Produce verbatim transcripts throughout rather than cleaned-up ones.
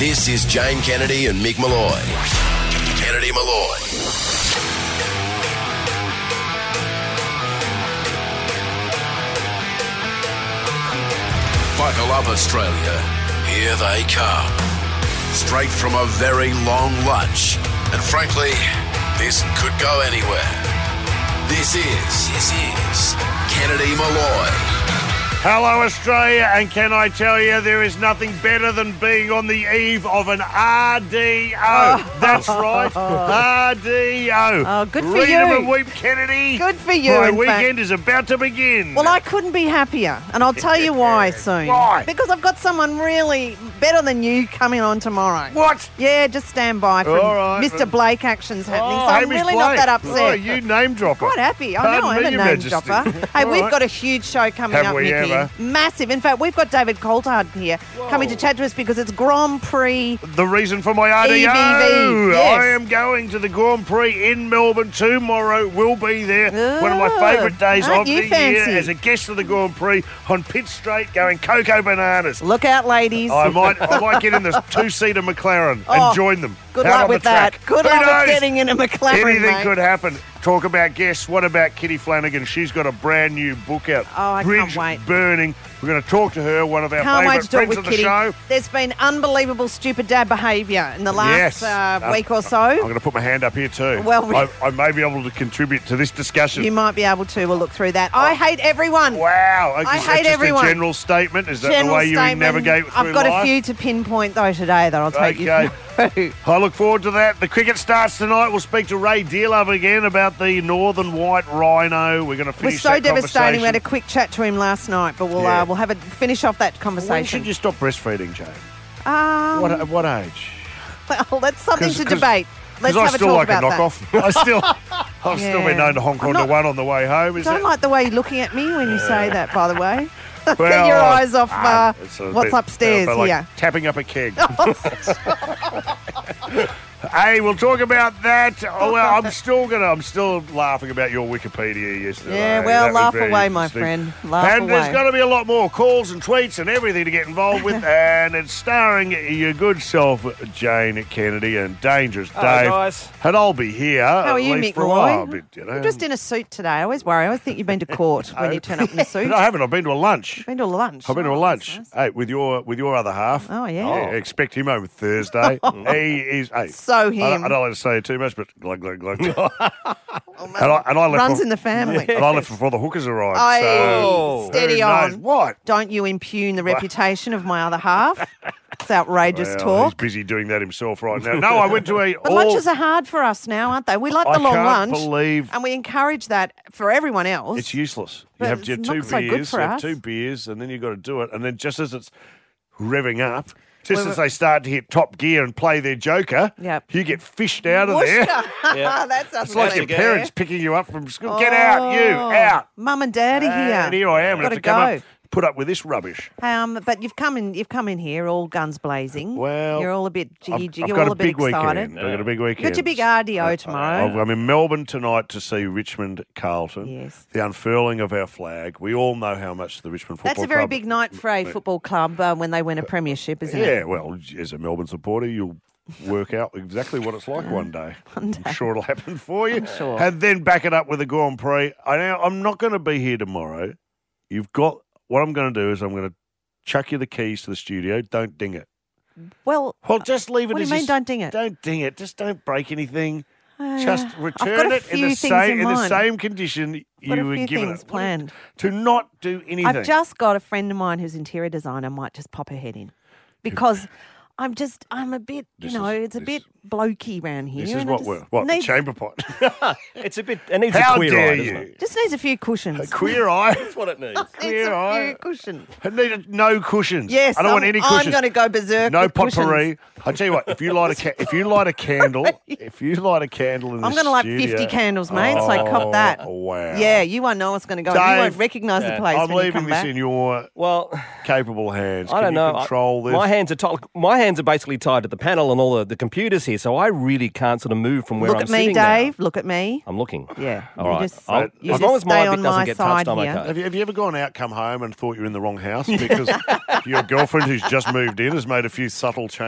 This is Jane Kennedy and Mick Malloy. Kennedy Malloy. Buckle up, Australia. Here they come. Straight from a very long lunch. And frankly, this could go anywhere. This is, this is Kennedy Malloy. Hello, Australia, and can I tell you, there is nothing better than being on the eve of an R D O. Oh. That's right, R D O. Oh, good for Read you. 'em and weep, Kennedy. Good for you. My in weekend fact. is about to begin. Well, I couldn't be happier, and I'll tell you why soon. Why? Because I've got someone really better than you coming on tomorrow. What? Yeah, just stand by for All right. Mister Blake actions happening. Oh, so I'm Hamish really Blake. not that upset. Oh, you name dropper. Quite happy. I Pardon know I'm me, a Your name Majesty. dropper. Hey, All we've right. got a huge show coming Have up, we Mickey. ever? Massive. In fact, we've got David Coulthard here coming to chat to us because it's Grand Prix. The reason for my R D O. E V V, yes. I am going to the Grand Prix in Melbourne tomorrow. Will be there. One of my Oh, favourite days aren't of you the fancy? year as a guest of the Grand Prix on Pitt Straight going Cocoa Bananas. Look out, ladies. I might I might get in the two-seater McLaren and Oh, join them. Good out luck on with the that. track. Good Who luck knows? with getting in a McLaren, Anything mate. could happen. Talk about guests. What about Kitty Flanagan? She's got a brand new book out. Oh, I Bridge can't wait. Burning. We're going to talk to her, one of our Can't wait favourite to talk friends with of the Kitty. show. There's been unbelievable stupid dad behaviour in the last Yes. uh, Um, week or so. I'm going to put my hand up here too. Well, we- I, I may be able to contribute to this discussion. You might be able to. We'll look through that. I hate everyone. Wow. I Is that hate just everyone. a general statement? Is that General the way you statement. navigate through I've got life? a few to pinpoint though today that I'll take Okay. you through. I look forward to that. The cricket starts tonight. We'll speak to Ray Dearlove again about the Northern White Rhino. We're going to It finish was so that devastating. We had a conversation. quick chat to him last night, but we'll Yeah. uh, we'll have a finish off that When conversation. should you stop breastfeeding, Jane? Um, What, at what age? well, that's something 'Cause- to 'cause- debate. Let's Because I have a still talk like a about that. knockoff. I still, I've still Yeah. been known to honk I'm onto not- one on the way home. Is Don't that? like the way you're looking at me when you say that, by the way. Get Well, your uh, eyes off ah, uh, it's a what's bit- upstairs uh, like here. Tapping up a keg. Hey, we'll talk about that. Oh, well, I'm still gonna. I'm still laughing about your Wikipedia yesterday. Yeah, well, That was laugh very away, my interesting. friend. Laugh and away. there's going to be a lot more calls and tweets and everything to get involved with, and it's starring your good self, Jane Kennedy, and Dangerous Hello, Dave. guys. And I'll be here. How are at you, least Mick for a while. Malloy? a bit, you know. You're just in a suit today. I always worry. I always think you've been to court when you turn up in a suit. No, I haven't. I've been to a lunch. Been to a lunch. I've been to a Oh, lunch. that's nice. Hey, with your with your other half. Oh, yeah. expect him home Thursday. He is. Hey, So I don't, him. I don't like to say too much, but glug glug glug. and, Oh, I, and I left. runs bef- in the family. And I left before the hookers arrived. Aye, so steady who knows on. what? Don't you impugn the reputation of my other half. It's outrageous Well, talk. he's busy doing that himself right now. No, I went to a. But all, lunches are hard for us now, aren't they? We like I the long can't lunch, believe and we encourage that for everyone else. it's useless. You But have it's your not two so good beers, for you have us. two beers, and then you've got to do it. And then just as it's revving up, just Well, as they start to hit top gear and play their joker, Yep. you get fished out of there. Whooshka. Yeah. That's It's like your unbelievable. parents picking you up from school. Get out, you, Oh, out. Mum and Daddy here. And here I am. and I Gotta have to come go. up, put up with this rubbish. Um, but you've come in. You've come in here all guns blazing. Well, you're all a bit jiggy I've, jiggy, I've got all a a bit big excited. weekend. I've got a big weekend. Got your big R D O tomorrow. I- I'm in Melbourne tonight to see Richmond Carlton. Yes. The unfurling of our flag. We all know how much the Richmond Football That's a very Club- big night for a football club uh, when they win a premiership, isn't Yeah, it? well, as a Melbourne supporter, you'll work out exactly what it's like one day. I'm sure it'll happen for you. sure. And then back it up with the Grand Prix. I know I'm not going to be here tomorrow. You've got what I'm going to do is I'm going to chuck you the keys to the studio. Don't ding it. Well, Well, just leave it what do as you mean? is- Don't ding it. Don't ding it. Just don't break anything. Uh, Just I've return got a it in few the things same in in the mind. same condition Got you a were few given things it. planned. To not do anything. I've just got a friend of mine who's interior designer. Might just pop her head in because I'm just I'm a bit you This know is- it's a this- bit blokey round here. This is and I what just we're what needs, the chamber pot. It's a bit. It needs How a queer dare eye, doesn't you? it? just needs a few cushions. Queer eye. That's what it needs. Needs Queer a eye. few cushions. I need no cushions. Yes, I don't want I'm- any I'm cushions. going to go berserk. No with cushions. potpourri. I tell you what, if you light a ca- if you light a candle, if you light a candle in I'm the going to light studio- fifty candles, mate. So cop that. Oh, wow. Yeah, you won't know what's going to go. on. Dave, You won't recognise the yeah, place I'm when you leaving come this back. in your Well, capable hands. I Can don't you know. I- control this? My hands are tied. My hands are basically tied to the panel and all the, the computers here, so I really can't sort of move from where Look I'm at me, sitting now. Dave. Look at me. I'm looking. Yeah. All you right. Just, I'll- you as just long as my stay bit on doesn't my get side touched, I'm here. okay. Have you, have you ever gone out, come home, and thought you're in the wrong house because your girlfriend who's just moved in has made a few subtle changes?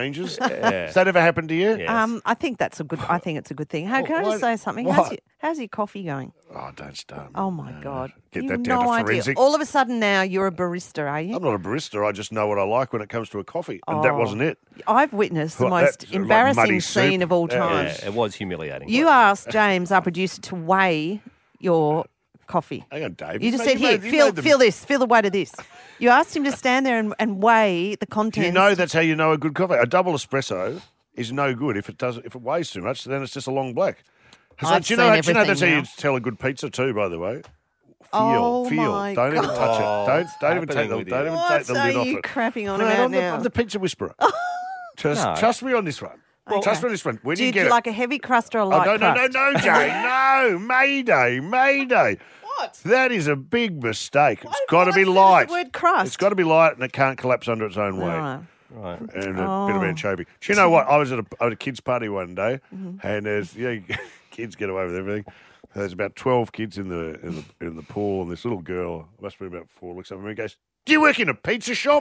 Has that ever happened to you? Yeah. Um, I think that's a good. I think it's a good thing. Hey, can I What- just say something? what? How's your, how's your coffee going? Oh, don't start. Oh my God! Get you that have down no to idea. forensic. All of a sudden now you're a barista, are you? I'm not a barista. I just know what I like when it comes to a coffee, and that Oh. wasn't it. I've witnessed the What, most that's like embarrassing muddy scene soup? of all Yeah. time. Yeah, it was humiliating. You asked James, our producer, to weigh your coffee. Hang on, Dave. You just made- said, here, made- you feel made them- feel this, feel the weight of this. You asked him to stand there and, and weigh the contents. You know that's how you know a good coffee. A double espresso is no good if it does if it weighs too much. Then it's just a long black. So I've do you know? seen Do you know that's how everything you now. tell a good pizza too? By the way, feel, Oh, feel. my Don't even touch God. it. Don't don't even take Happening the with don't you. even What take the are lid off you it. crapping on No, about I'm, the, now? I'm the pizza whisperer. Trust, No. trust me on this one. Trust me on this one. When Do you you, get do you it, like a heavy crust or a oh, light no, no, no, crust? no, Jane, no, Mayday, Mayday. What? That is a big mistake. It's Why- got to why be is it the light. word crust? It's got to be light, and it can't collapse under its own weight. Right. Right. And a Oh. bit of anchovy. Do you know what? I was at a, at a kids' party one day, Mm-hmm. and there's yeah, kids get away with everything. There's about twelve kids in the in the in the pool, and this little girl, must be about four, looks up at me and goes, "Do you work in a pizza shop?"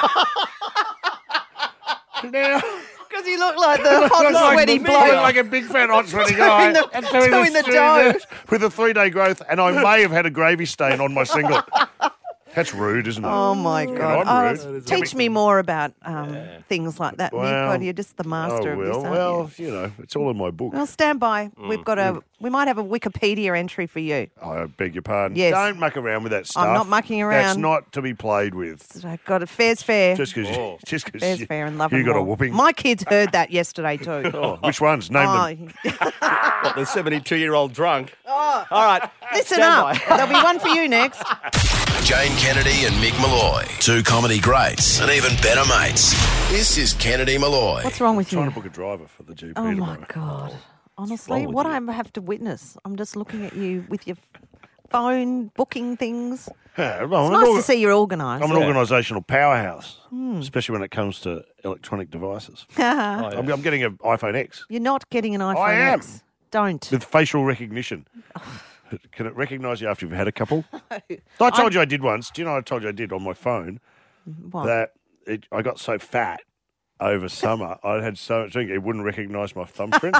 now, Because you look like the hot and like, sweaty I look bloke. like a big fat hot sweaty guy the- and doing the dough. with a three day growth, and I may have had a gravy stain on my singlet. That's rude, isn't it? Oh my And God! I'm Oh, rude. teach me more about um, things like that, Nick. Well, God, you're just the master oh, of well, this, aren't well, you? you know, it's all in my book. Well, stand by. We've got a. We might have a Wikipedia entry for you. I beg your pardon. Yes. Don't muck around with that stuff. I'm not mucking That's around. not to be played with. So I've got a fair's fair. Just because Oh. just cause Fair's you, fair and love you and got a all. whooping. My kids heard that yesterday too. Oh, which ones? Name them. Oh, What, the seventy-two-year-old drunk? Oh. All right. listen stand up. by. There'll be one for you next. Jane Kennedy and Mick Malloy. Two comedy greats and even better mates. This is Kennedy Malloy. What's wrong with Trying you? to book a driver for the G P Oh tomorrow. my God! Honestly, with what you? I have to witness. I'm just looking at you with your phone booking things. Yeah, well, It's I'm, nice an to see you're organised. I'm an Yeah. organisational powerhouse, Hmm. especially when it comes to electronic devices. I'm, I'm getting an iPhone X You're not getting an iPhone I am. X. Don't. with facial recognition. Can it recognise you after you've had a couple? I told you I did once. Do you know I told you I did on my phone What? that it, I got so fat over summer, I had so much drink, it wouldn't recognise my thumbprint.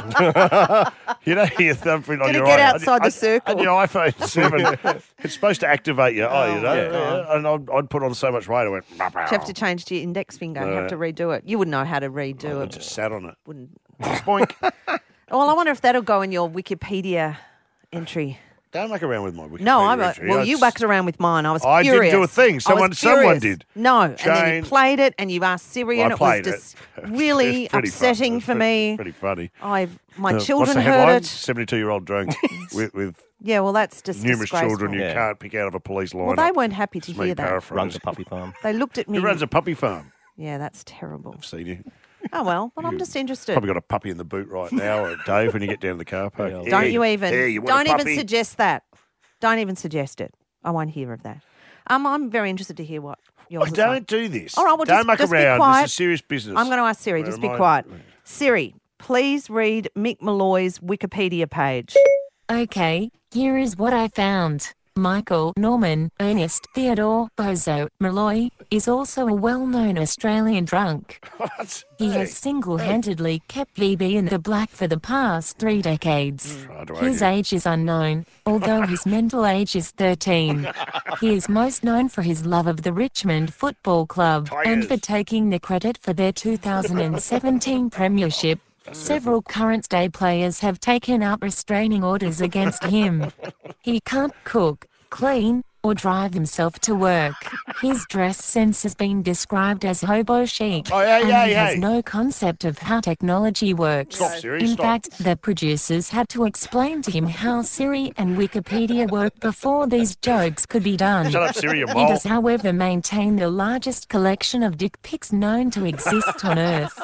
You know your thumbprint on Gotta your get eye- outside the on- circle. On your iPhone seven, it's supposed to activate your eye, you know? yeah. Yeah. And I'd, I'd put on so much weight, I went, You have to change to your index finger. You have to redo it. You wouldn't know how to redo I it. just sat on it. Wouldn't. Boink. Well, I wonder if that'll go in your Wikipedia entry. Don't muck around with my Wikipedia No, I'm a, entry. well. I- You whacked around with mine. I was I didn't furious. do a thing. I Someone- was someone furious. did. No, and then Jane- you played it, and you asked Siri, Well, and I it was played just it. really It's pretty fun. upsetting It's for pretty- me. Pretty funny. I've my Uh, what's children the heard headline? it. seventy-two-year-old drunk with, with Yeah, well, that's just numerous disgraceful. children you Yeah. can't pick out of a police lineup. Well, they weren't happy to It's me hear that. paraphrasing. Runs a puppy farm. They looked at me. Who runs a puppy farm? Yeah, that's terrible. I've seen you. Oh well, but I'm just interested. Probably got a puppy in the boot right now, Dave, when you get down to the car park. Yeah. Don't Hey, you even? hey, you want don't a even puppy? suggest that. Don't even suggest it. I won't hear of that. Um, I'm very interested to hear what yours I is don't like. do this. All right, well, don't just- muck just be around. quiet. This is serious business. I'm going to ask Siri. Where Just am be I? quiet. Siri, please read Mick Malloy's Wikipedia page. Okay, here is what I found. Michael Norman Ernest Theodore Bozo Malloy is also a well-known Australian drunk. What? He Hey. has single-handedly kept V B in the black for the past three decades. Right away, His yeah. age is unknown, although his mental age is thirteen. He is most known for his love of the Richmond Football Club and Tigers. for taking the credit for their two thousand seventeen premiership. Several current-day players have taken out restraining orders against him. He can't cook, clean, or drive himself to work. His dress sense has been described as hobo chic, Oh, hey, and hey, he has hey. no concept of how technology works. Stop, Siri, In stop. fact, the producers had to explain to him how Siri and Wikipedia work before these jokes could be done. Shut up, Siri, you He mole. does, however, maintain the largest collection of dick pics known to exist on Earth.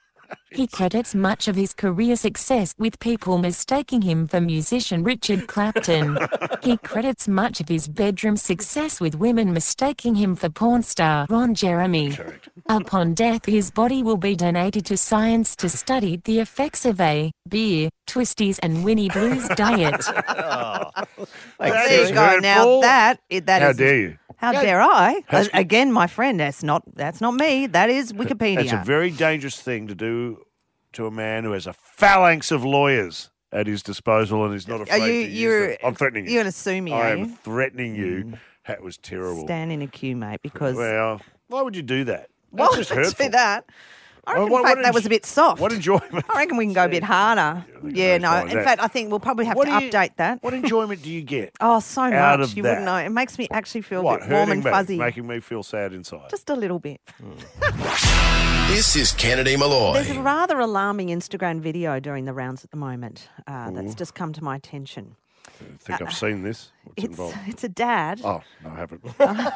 He credits much of his career success with people mistaking him for musician Richard Clapton. He credits much of his bedroom success with women mistaking him for porn star Ron Jeremy. Upon death, his body will be donated to science to study the effects of a beer, twisties, and Winnie Blues diet. That There is you go. Now hurtful. that i- that How is- dare you? How Yeah. dare I? That's Uh, Again, my friend, that's not that's not me. That is Wikipedia. It's a very dangerous thing to do to a man who has a phalanx of lawyers at his disposal and is not afraid Are you? to use You're. them. I'm threatening you. You're going to sue me, I are am you? threatening you. That was terrible. Stand in a queue, mate, because Well, why would you do that? why That's would just I hurtful. do that? I reckon, Well, what- in fact, what that was enj- a bit soft. What enjoyment? I reckon we can go a bit harder. Yeah, can no. find In that. fact, I think we'll probably have What to do you- update that. What enjoyment do you get? Oh, so out much. of You that? wouldn't know. It makes me actually feel What? a bit warm Hurting and me, fuzzy. making me feel sad inside. Just a little bit. This is Kennedy Malloy. There's a rather alarming Instagram video doing the rounds at the moment uh, that's just come to my attention. I think I've seen this. What's It's involved? it's a dad. Oh, no, I haven't.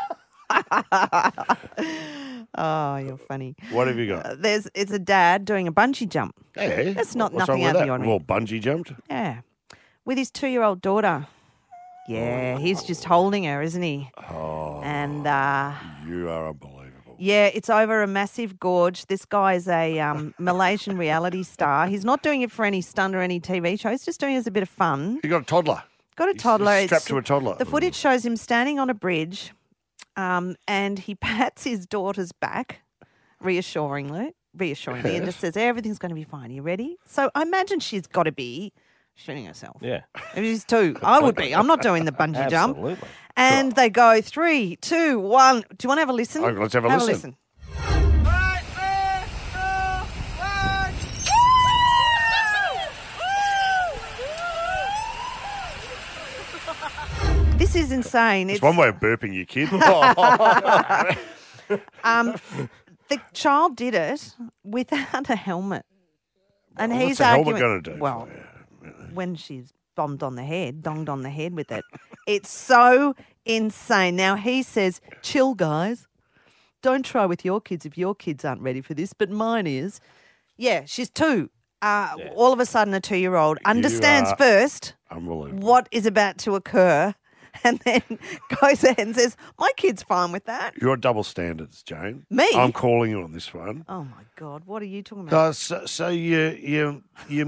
Oh, you're funny. What have you got? Uh, There's it's a dad doing a bungee jump. Hey, That's not what's nothing wrong with out of the that? ordinary. Well, bungee jumped. Yeah, with his two-year-old daughter. Yeah, he's just holding her, isn't he? Oh, And uh, you are unbelievable. yeah, it's over a massive gorge. This guy's a um, Malaysian reality star. He's not doing it for any stunt or any T V show. He's just doing it as a bit of fun. You got a toddler. Got a He's- toddler. he's strapped It's- to a toddler. The footage shows him standing on a bridge, um, and he pats his daughter's back, reassuringly, reassuringly, and just says, "Everything's going to be fine. You ready?" So I imagine she's got to be shooting herself. Yeah. If she's two, I would be. I'm not doing the bungee jump. Absolutely. And they go three, two, one. Do you want to have a listen? Okay, let's have a listen. This is insane. It's It's one way of burping your kid. um, the child did it without a helmet, and What's he's the helmet arguing. gonna do for Well, when she's bombed on the head, donged on the head with it, it's so insane. Now he says, "Chill, guys. Don't try with your kids if your kids aren't ready for this, but mine is." Yeah, she's two. Uh, All of a sudden, a two-year-old understands are- first Unbelievable. what is about to occur, and then goes ahead and says, "My kid's fine with that." You're double standards, Jane. Me? I'm calling you on this one. Oh my God, what are you talking about? Uh, so, so you you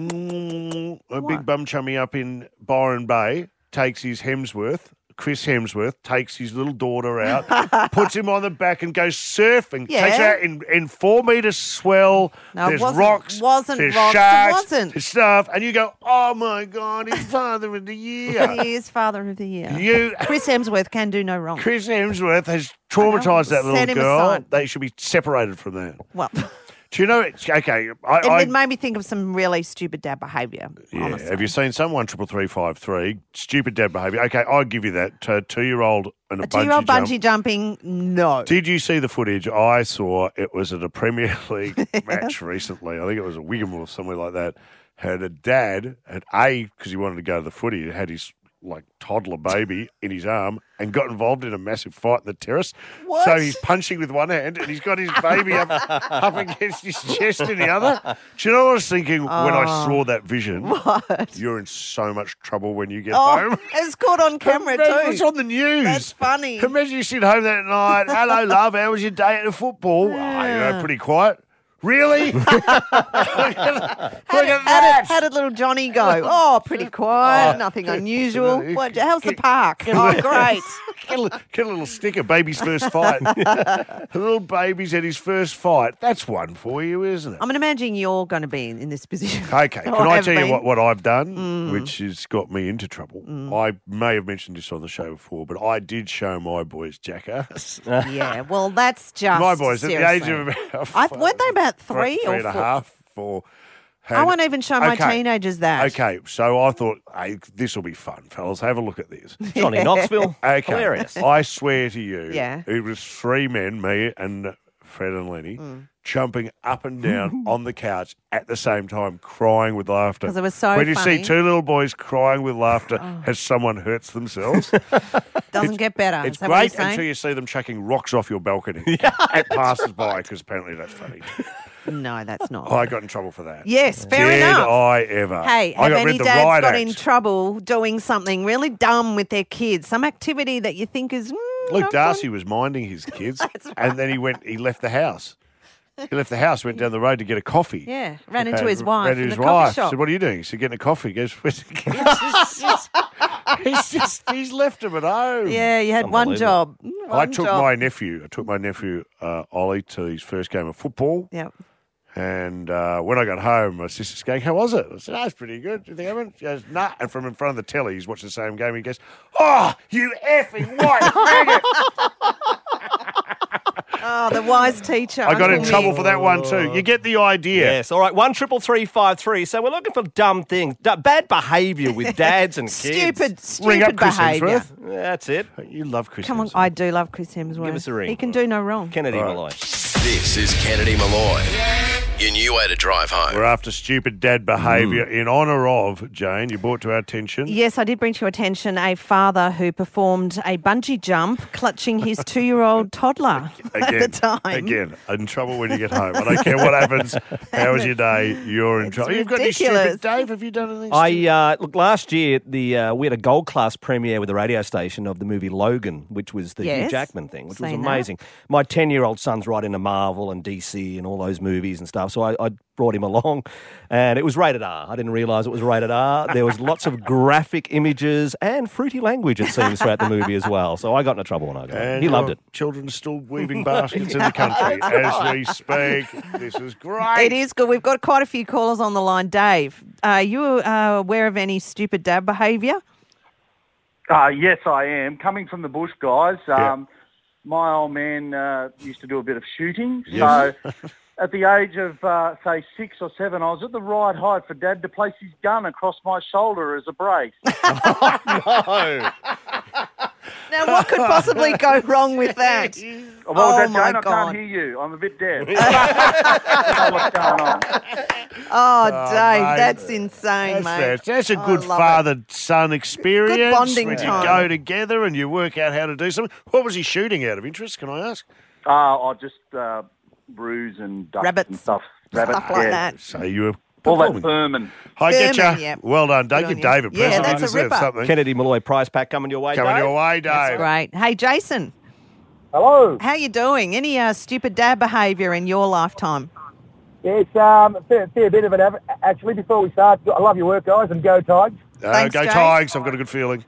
you a big What? bum chummy up in Byron Bay takes his Hemsworth. Chris Hemsworth takes his little daughter out, puts him on the back and goes surfing. Yeah. Takes her out in, in four metre swell. No, it there's wasn't- rocks. wasn't there's rocks, it sharks. wasn't. There's stuff. And you go, oh my God, he's father of the year. He is Father of the Year. You, Chris Hemsworth can do no wrong. Chris Hemsworth has traumatised that Set little him girl. aside. They should be separated from that. Well, Do you know, it's, okay, I, it, I, it made me think of some really stupid dad behaviour. Yeah. Honestly. Have you seen someone triple three five three? Stupid dad behaviour. Okay, I'll give you that. To a two-year-old and a, a two-year-old bungee, bungee jump. jumping? No. Did you see the footage? I saw it was at a Premier League match recently. I think it was at Wigan or somewhere like that. Had a dad, had A, because he wanted to go to the footy, had his like toddler baby in his arm and got involved in a massive fight in the terrace. What? So he's punching with one hand and he's got his baby up, up against his chest in the other. Do you know what I was thinking when I saw that vision? What? You're in so much trouble when you get Oh, home. it's caught on camera Imagine- It's too. on the news. That's funny. Imagine you sit home that night. Hello, love. How was your day at the football? Oh, you know, pretty quiet. Really? Look at, look at How that. did, how did little Johnny go? Oh, pretty quiet, Oh, nothing get- unusual. get- What, how's the get- park? Oh, great. Get a, li- get a little sticker, baby's first fight. A little baby's at his first fight. That's one for you, isn't it? I'm imagining you're going to be in, in this position. Okay, can Or I have tell you been. what, what I've done, which has got me into trouble? I may have mentioned this on the show before, but I did show my boys Jackass. Yeah, well, that's just my boys, at the age seriously. of about I, weren't they about three, three, three or and a four? half, four. I had- won't even show my Okay. teenagers that. Okay, so I thought, hey, this will be fun, fellas. Have a look at this. Johnny Knoxville. Okay, Hilarious. I swear to you, Yeah. it was three men, me and Fred and Lenny, Mm. jumping up and down on the couch at the same time, crying with laughter. 'Cause it was so When you funny. see two little boys crying with laughter as someone hurts themselves, Doesn't get better. it's Is that what great you're saying? until you see them chucking rocks off your balcony at passers-by, because apparently that's funny. No, that's not. I got in trouble for that. Yes, fair Did enough. I ever? Hey, I have got any read the dads riot got act. in trouble doing something really dumb with their kids? Some activity that you think is. Mm, Luke not Darcy good? was minding his kids, That's right. and then he went. He left the house. He left the house, went down the road to get a coffee. Yeah, ran into Uh, his wife ran into in his the coffee wife. shop. Said, "What are you doing?" He said, "Getting a coffee." He goes, "Where's the kids?" he's just he's left him at home. Yeah, you had one Unbelievable. job. I One took job. my nephew. I took my nephew uh, Ollie to his first game of football. Yep. And uh, when I got home, my sister's going, "How was it?" I said, "Oh, it's pretty good. Do you think I haven't?" She goes, "Nah." And from in front of the telly, he's watching the same game. He goes, "Oh, you effing white maggot!" Oh, the wise teacher. I got in Uncle trouble Mick. for that one too. You get the idea. Yes, all right, one triple three five three. So we're looking for dumb things, D- bad behaviour with dads and kids. Stupid, Ring up stupid Chris behaviour. Hemsworth. That's it. You love Chris Come on, Hemsworth. I do love Chris Hemsworth. Give us a ring. He can do no wrong. Kennedy All right. Malloy. This is Kennedy Malloy. Your new way to drive home. We're after stupid dad behaviour in honour of, Jane, you brought to our attention. Yes, I did bring to your attention a father who performed a bungee jump clutching his two-year-old toddler Again, at the time. Again, in trouble when you get home. I don't care what happens. How was your day? You're in It's trouble. You've got any ridiculous. stupid, Dave? Have you done anything I stupid? uh, look last year. The uh, we had a gold class premiere with the radio station of the movie Logan, which was the Hugh Yes, Jackman thing, which was seen that. amazing. My ten year old son's right into Marvel and D C and all those movies and stuff, so I, I brought him along, and it was rated R. I didn't realise it was rated R. There was lots of graphic images and fruity language, it seems, throughout the movie as well. So I got into trouble when I got home. And He loved your it. Children are still weaving baskets in the country as we speak. This is great. It is good. We've got quite a few callers on the line. Dave, are you uh, aware of any stupid dad behaviour? Uh, yes, I am. Coming from the bush, guys, Yeah. um, my old man uh, used to do a bit of shooting. Yes. So at the age of, uh, say, six or seven, I was at the right height for Dad to place his gun across my shoulder as a brace. No. Now, what could possibly go wrong with that? What was Oh, that, my Jane? I God. can't hear you. I'm a bit deaf. I don't know what's going on. Oh, Oh, Dave, mate. that's insane, That's, mate. fair. That's a I good love it. father-son experience. bonding when time. you go together and you work out how to do something. What was he shooting out of interest, can I ask? Uh, I just uh, brews and ducks Rabbits. and stuff. Rabbits, Stuff like yeah. that. So you were All that performing. vermin. I get Vermin, you. yeah. Well done. Don't Good give on you. Dave a Yeah, present. that's He a deserves ripper. something. Kennedy Malloy prize pack coming your way, Coming Dave. your way, Dave. That's great. Hey, Jason, Hello. how you doing? Any uh, stupid dad behaviour in your lifetime? Yes, um, a fair, fair bit of it. av- Actually, before we start, I love your work, guys, and go Tigers. Uh, Thanks, go Jace. Tigers. I've got a good feeling.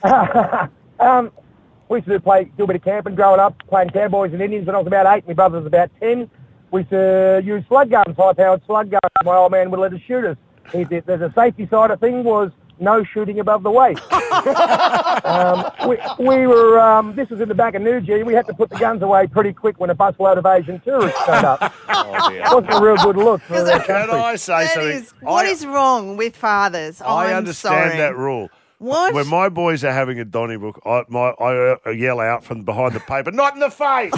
Um, we used to do, play, do a bit of camping growing up, playing cowboys and Indians when I was about eight. My brother was about ten. We used to use slug guns, high-powered slug guns. My old man would let us shoot us. He did, there's a safety side of thing was no shooting above the waist. um, we, we were, um, this was in the back of Newgee. We had to put the guns away pretty quick when a busload of Asian tourists turned up. Oh, dear. It wasn't a real good look for the Can country. I say That something? is, what I, is wrong with fathers? I I'm understand sorry. that rule. What? When my boys are having a Donnybrook, I, my, I uh, yell out from behind the paper, not in the face!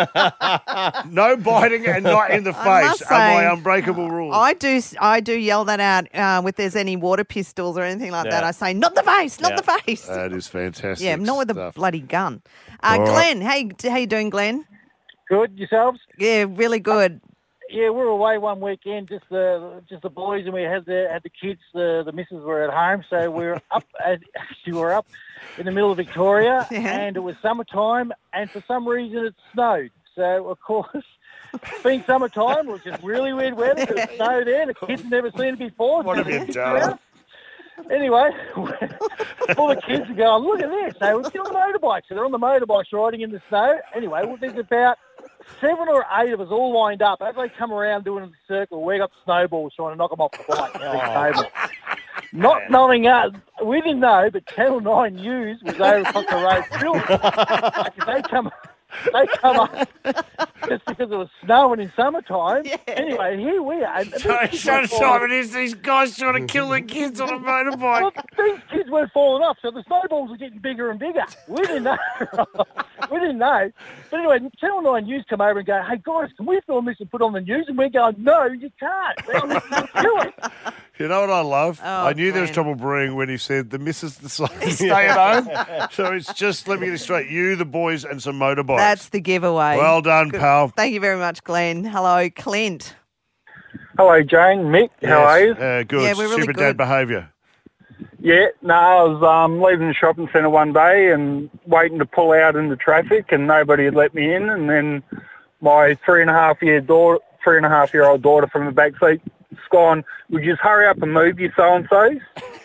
No biting and not in the I face must are my say, unbreakable rules. I do, I do yell that out uh, if there's any water pistols or anything like that. Yeah. I say, not the face, not Yeah. the face. That is fantastic. yeah, not with a stuff. bloody gun. Uh, All right. Glenn, hey, how you doing, Glenn? Good, yourselves? Yeah, really good. Yeah, we were away one weekend, just the just the boys, and we had the had the kids. The the missus were at home, so we were up. Actually, we were up in the middle of Victoria, Yeah. and it was summertime, and for some reason it snowed. So of course, being summertime, it was just really weird weather. It snowed there. The kids had never seen it before. What have you Kids done? around. Anyway, all the kids are going, look at this. They were still on the motorbikes. So they're on the motorbikes riding in the snow. Anyway, well, there's about seven or eight of us all lined up. As they come around doing a circle, we got snowballs trying to knock them off the bike. Big snowball. Not knowing us, we didn't know, but Channel nine News was over across the road filming. Like, they come, they come up just because it was snowing in summertime. Anyway, here we are. And these kids So, were so falling- time it is these guys trying to kill the kids on a well, motorbike. these kids weren't falling off, so the snowballs were getting bigger and bigger. We didn't know. we didn't know. But anyway, Channel nine News come over and go, hey, guys, can we film this and put on the news? And we're going, no, you can't. We're on this to it. You know what I love? Oh, I knew there was Glenn. trouble brewing when he said the missus decided to stay at home. So it's just, let me get this straight, you, the boys, and some motorbikes. That's the giveaway. Well done, Good. pal. Thank you very much, Glenn. Hello, Clint. Hello, Jane, Mick. How are you? Uh, good. Yeah, we're really Stupid good. dad behaviour. Yeah, no, I was um, leaving the shopping centre one day and waiting to pull out into traffic, and nobody had let me in. And then my three and a half year daughter, three and a half year old daughter from the back seat's gone, would you just hurry up and move, you so and so's?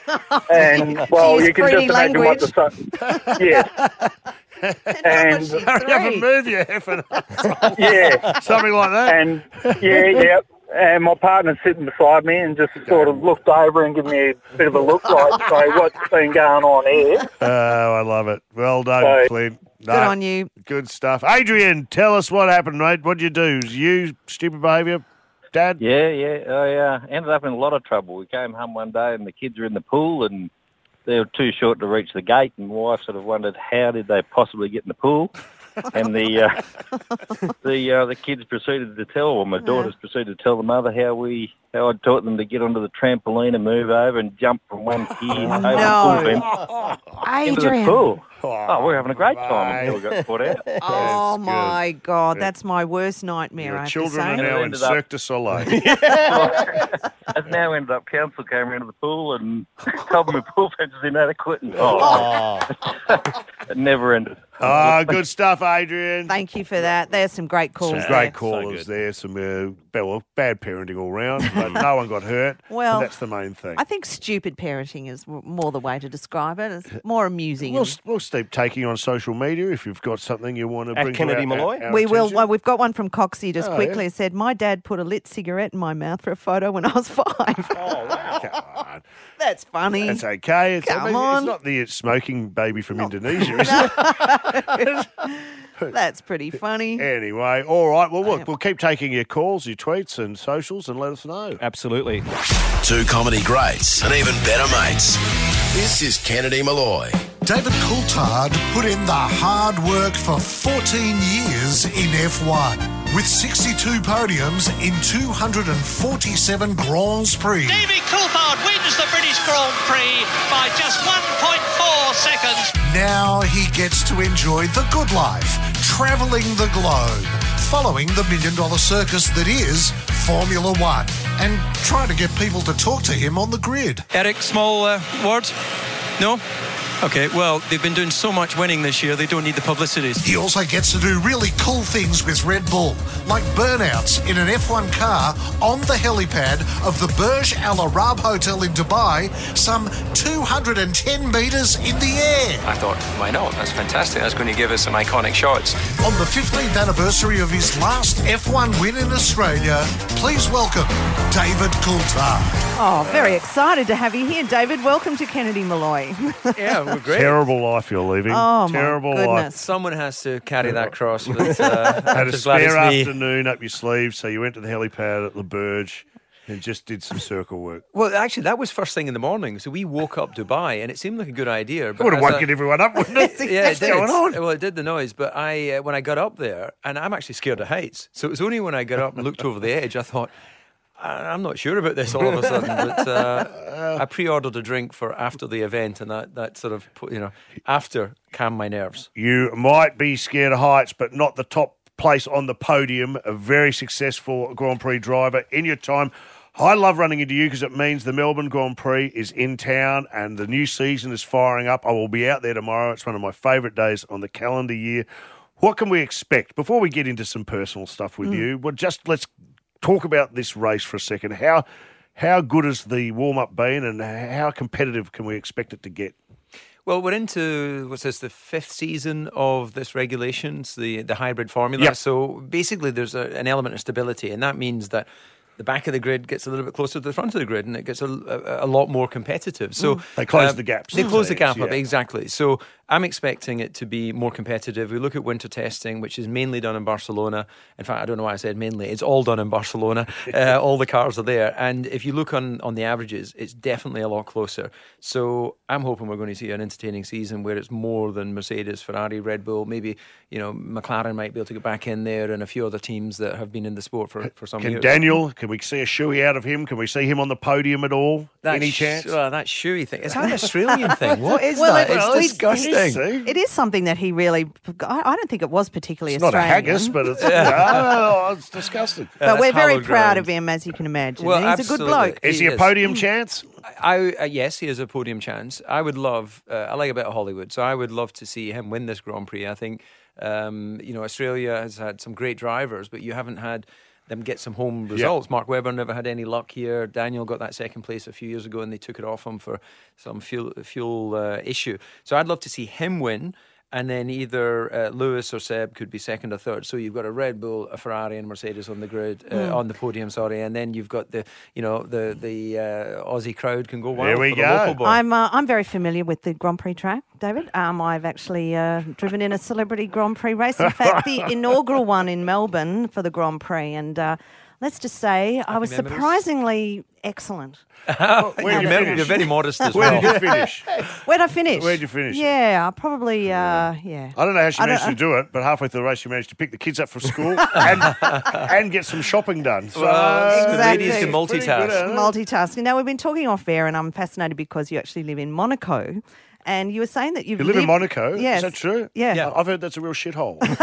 And, well, Use you can fruity just imagine what the sun... Yeah. And, Hurry up and move you effing. yeah. Something like that. And, yeah, yeah. And my partner's sitting beside me and just sort of looked over and gave me a bit of a look like, say, what's been going on here? Oh, I love it. Well done, So- Clint. No, Good on you. Good stuff. Adrian, tell us what happened, mate. What'd you do? Was you stupid behaviour, Dad? Yeah, yeah. I uh, ended up in a lot of trouble. We came home one day and the kids were in the pool and they were too short to reach the gate. And my wife sort of wondered how did they possibly get in the pool. And the uh, the uh, the kids proceeded to tell, or my daughters proceeded to tell the mother how we how I'd taught them to get onto the trampoline and move over and jump from one kid over the no. pool fence into the Adrian. pool. Oh, we're having a great time until we got caught out. Oh, That's my good. God. Yeah. That's my worst nightmare, Your I have children are to say. now in Ended up- Cirque du Soleil. I've now ended up, council came around to the pool and told me the pool fence was inadequate. And, oh, it never ended. Oh, good stuff, Adrian. Thank you for that. There's some great calls Some there. great callers there. Some uh, well, bad parenting all round, but no one got hurt. Well, and that's the main thing. I think stupid parenting is w- more the way to describe it. It's more amusing. We'll, and- we'll keep taking on social media if you've got something you want to At bring Kennedy to our, Malloy? our, our we will. attention. Well, we've got one from Coxie just Oh, quickly. yeah. It said, my dad put a lit cigarette in my mouth for a photo when I was five. Oh, wow. Come on. That's funny. That's okay. It's, I Come mean, on. it's not the smoking baby from Indonesia, is it? That's pretty funny. Anyway, all right. Well, look, we'll keep taking your calls, your tweets and socials and let us know. Absolutely. Two comedy greats and even better mates. This is Kennedy Malloy. David Coulthard put in the hard work for fourteen years in F one, with sixty-two podiums in two hundred forty-seven Grands Prix. David Coulthard wins the British Grand Prix by just one point four seconds. Now he gets to enjoy the good life, travelling the globe, following the million-dollar circus that is Formula One, and trying to get people to talk to him on the grid. Eric, small uh, word? No? Okay, well, they've been doing so much winning this year, they don't need the publicity. He also gets to do really cool things with Red Bull, like burnouts in an F one car on the helipad of the Burj Al Arab Hotel in Dubai, some two hundred ten metres in the air. I thought, why not? That's fantastic. That's going to give us some iconic shots. On the fifteenth anniversary of his last F one win in Australia, please welcome David Coulthard. Oh, very excited to have you here, David. Welcome to Kennedy Malloy. Yeah, we're great. Terrible life you're living. Oh, my Terrible life. goodness. Someone has to carry that cross. But, uh, Had I'm a just glad it's spare me. afternoon up your sleeve, so you went to the helipad at the Burj and just did some circle work. Well, actually, that was first thing in the morning. So we woke up Dubai, and it seemed like a good idea. It would have as woken a- everyone up, wouldn't it? Yeah, it What's did. going on? Well, it did the noise, but I uh, when I got up there, and I'm actually scared of heights. So it was only when I got up and looked over the edge, I thought, I- I'm not sure about this all of a sudden. But uh, I pre-ordered a drink for after the event, and that, that sort of, put, you know, after calmed my nerves. You might be scared of heights, but not the top place on the podium. A very successful Grand Prix driver in your time. I love running into you because it means the Melbourne Grand Prix is in town and the new season is firing up. I will be out there tomorrow. It's one of my favourite days on the calendar year. What can we expect? Before we get into some personal stuff with you, well, just let's talk about this race for a second. How how good has the warm-up been and how competitive can we expect it to get? Well, we're into, what's this, the fifth season of this regulations, the, the hybrid formula. Yep. So basically there's a, an element of stability, and that means that the back of the grid gets a little bit closer to the front of the grid, and it gets a, a, a lot more competitive. So They close um, the gaps. They close the Yes, gap up, yeah. exactly. So I'm expecting it to be more competitive. We look at winter testing, which is mainly done in Barcelona. In fact, I don't know why I said mainly. It's all done in Barcelona. uh, all the cars are there. And if you look on, on the averages, it's definitely a lot closer. So I'm hoping we're going to see an entertaining season where it's more than Mercedes, Ferrari, Red Bull. Maybe, you know, McLaren might be able to get back in there, and a few other teams that have been in the sport for, for some Can years. Daniel, can we see a shoey out of him? Can we see him on the podium at all? That Any sh- chance? Uh, that shoey thing. Is that an Australian thing? What is Well, that? it- It's well, it's- disgusting. See? It is something that he really. I I don't think it was particularly It's not a Australian. haggis, but it's, oh, it's disgusting. But that's we're very hallowed proud ground. of him, as you can imagine. Well, He's a absolutely. good bloke. Is he a He is. podium chance? I, uh, yes, he has a podium chance. I would love. Uh, I like a bit of Hollywood, so I would love to see him win this Grand Prix. I think, um, you know, Australia has had some great drivers, but you haven't had them get some home results. Mark Webber never had any luck here. Daniel got that second place a few years ago, and they took it off him for some fuel fuel uh, issue. So I'd love to see him win. And then either uh, Lewis or Seb could be second or third. So you've got a Red Bull, a Ferrari, and Mercedes on the grid, uh, Mm. on the podium. Sorry, and then you've got the, you know, the the uh, Aussie crowd can go wild. There we for go. The local boy. I'm uh, I'm very familiar with the Grand Prix track, David. Um, I've actually uh, driven in a celebrity Grand Prix race. In fact, the inaugural one in Melbourne for the Grand Prix, and uh, let's just say I was memories. surprisingly excellent. Where did you You're finish? very modest as Where well. did you finish? Where'd I finish? Where'd you finish? Yeah, I probably, uh, yeah. I don't know how she I don't- managed to do it, but halfway through the race, she managed to pick the kids up from school and, and get some shopping done. So, Well, the Exactly. ladies can it's pretty multitask. good, isn't it? Multitasking. Now, we've been talking off air, and I'm fascinated because you actually live in Monaco. And you were saying that you've You live in lived- Monaco? Yes. Is that true? Yeah. Yeah. I've heard that's a real shithole. You're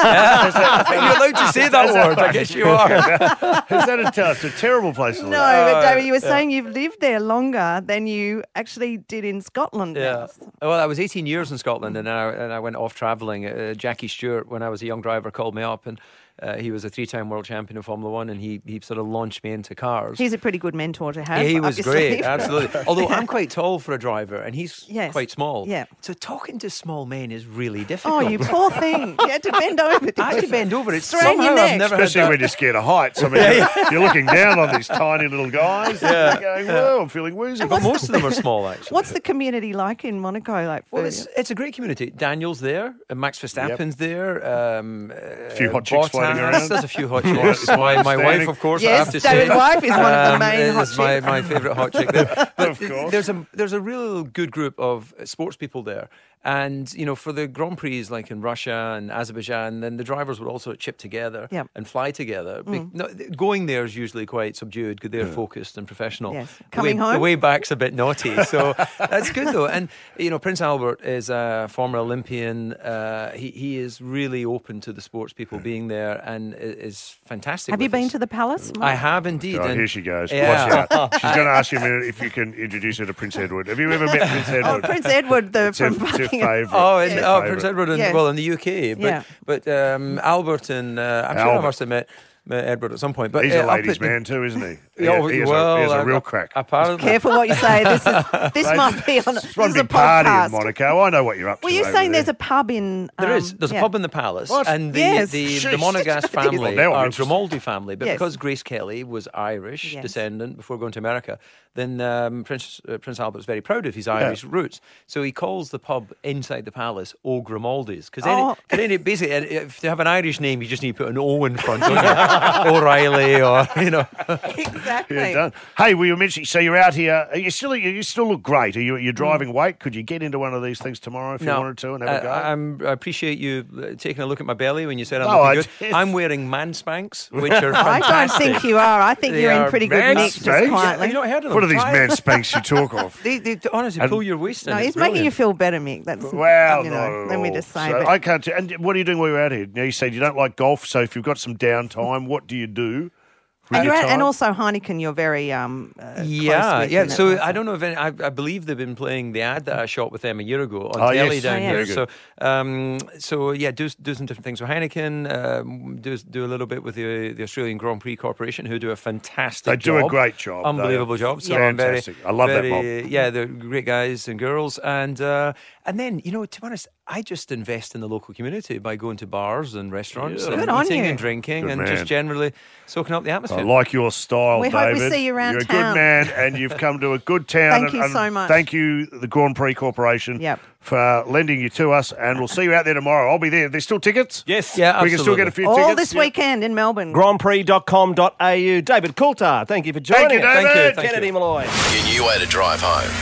allowed to say that word. I guess you are. Is that a, ter- it's a terrible place to live? No, but David, you were saying you've lived there longer than you actually did in Scotland. Yeah. Well, I was eighteen years in Scotland, and I, and I went off travelling. Uh, Jackie Stewart, when I was a young driver, called me up, and uh, he was a three-time world champion in Formula One, and he, he sort of launched me into cars. He's a pretty good mentor to have. Yeah, he was obviously. great, absolutely. Although I'm quite tall for a driver, and he's Yes. quite small. Yeah. So talking to small men is really difficult. Oh, you poor thing. You had to bend over. didn't I had you? to bend over. It's Strain your somehow neck. I've never had Especially that. when you're scared of heights. I mean, you're looking down on these tiny little guys. And Yeah. you're going, whoa, I'm feeling woozy. But most of them are small, actually. What's the community like in Monaco? Like, Well, for it's, it's a great community. Daniel's there, uh, Max Verstappen's there. Um, a few hot chicks floating around. There's a few hot chicks. my, my wife, of course, I Yes, have to say. David's wife is one of the um, main hot is my, chicks. my favourite hot chick there. But Of course. There's a, there's a real good group of sports people there. And, you know, for the Grand Prix, like in Russia and Azerbaijan, then the drivers would also chip together Yep. and fly together. Be- Mm. no, th- going there is usually quite subdued because they're focused and professional. Yes. The Coming way, home? The way back's a bit naughty. So that's good, though. And, you know, Prince Albert is a former Olympian. Uh, he, he is really open to the sports people being there and i- is fantastic. have you with been us. to the palace? I have indeed. Oh, and- here she goes. Yeah. Watch out. She's going to ask you a minute if you can introduce her to Prince Edward. Have you ever met Prince Oh, Edward? Prince Edward, the It's her, from it's her Buckingham. favourite. Oh, in, Yes. oh Favourite. Prince Edward, in, Yes. well, in the U K. But, Yeah. but um, Albert and uh, I'm sure I Albert. must have met, met Edward at some point. But He's uh, a up ladies' at the- man too, isn't he? He, Oh, he has well, a, he has a uh, real crack. Apparently. Careful what you say. This is this Mate, might be on. It's This one is a big party in podcast. Monaco. I know what you're up to. Were you over saying there. there's a pub in? There um, is. There's yeah. a pub in the palace, What? and the Yes. the, the Sheesh. Monegas family Well, now I'm are interested. Grimaldi family, but Yes. because Grace Kelly was Irish Yes. descendant before going to America, then um, Prince uh, Prince Albert's very proud of his Irish roots. So he calls the pub inside the palace O Grimaldi's because Oh. any, basically, uh, if you have an Irish name, you just need to put an O in front, don't you? O'Reilly, or you know. Exactly. Yeah, done. Hey, well, you mentioned, so you're out here. Are you still, you still look great. Are you, Mm. you're driving weight? Could you get into one of these things tomorrow if you wanted to and have a Uh, go? I, I'm, I appreciate you uh, taking a look at my belly when you said I'm No, I looking good. did. I'm wearing man spanks, which are I fantastic. don't think you are. I think They you're in are pretty good man nick, just spanks? quietly. Have you not heard of them? What are these Try man it. spanks you talk of? They, they honestly And- pull your waist in. No, It's he's making you brilliant. feel better, Mick. That's Well, you know. no, Let me just say so that. I can't. T- and what are you doing while you're out here? Now you said you don't like golf, so if you've got some downtime, what do you do? with And, your you're at- and time? also Heineken, you're very um. Uh, close Yeah, with, yeah. isn't it, So also? I don't know if any, I, I believe they've been playing the ad that I shot with them a year ago on Oh, telly yes. down Oh, yeah. here. Very So, um, so yeah, do do some different things with Heineken. Um, do do a little bit with the the Australian Grand Prix Corporation, who do a fantastic. They do a job. great job. unbelievable They- job. So Yeah. I'm very, Fantastic. I love that very, Yeah, they're great guys and girls, and uh, and then you know, to be honest, I just invest in the local community by going to bars and restaurants Yeah. and Good on eating you. and drinking Good and man. just generally soaking up the I atmosphere. like your style, We David. hope we see you around You're a town. good man, and you've come to a good town. Thank and- you and so much. Thank you, the Grand Prix Corporation, Yep. for lending you to us. And we'll see you out there tomorrow. I'll be there. There's still tickets. Yes. Yeah, we can still get a few all tickets. this Yeah. weekend in Melbourne. grand prix dot com dot a u. David Coulthard, thank you for joining Thank you, us. David. Thank you, thank Kennedy you. Malloy. Your new way to drive home.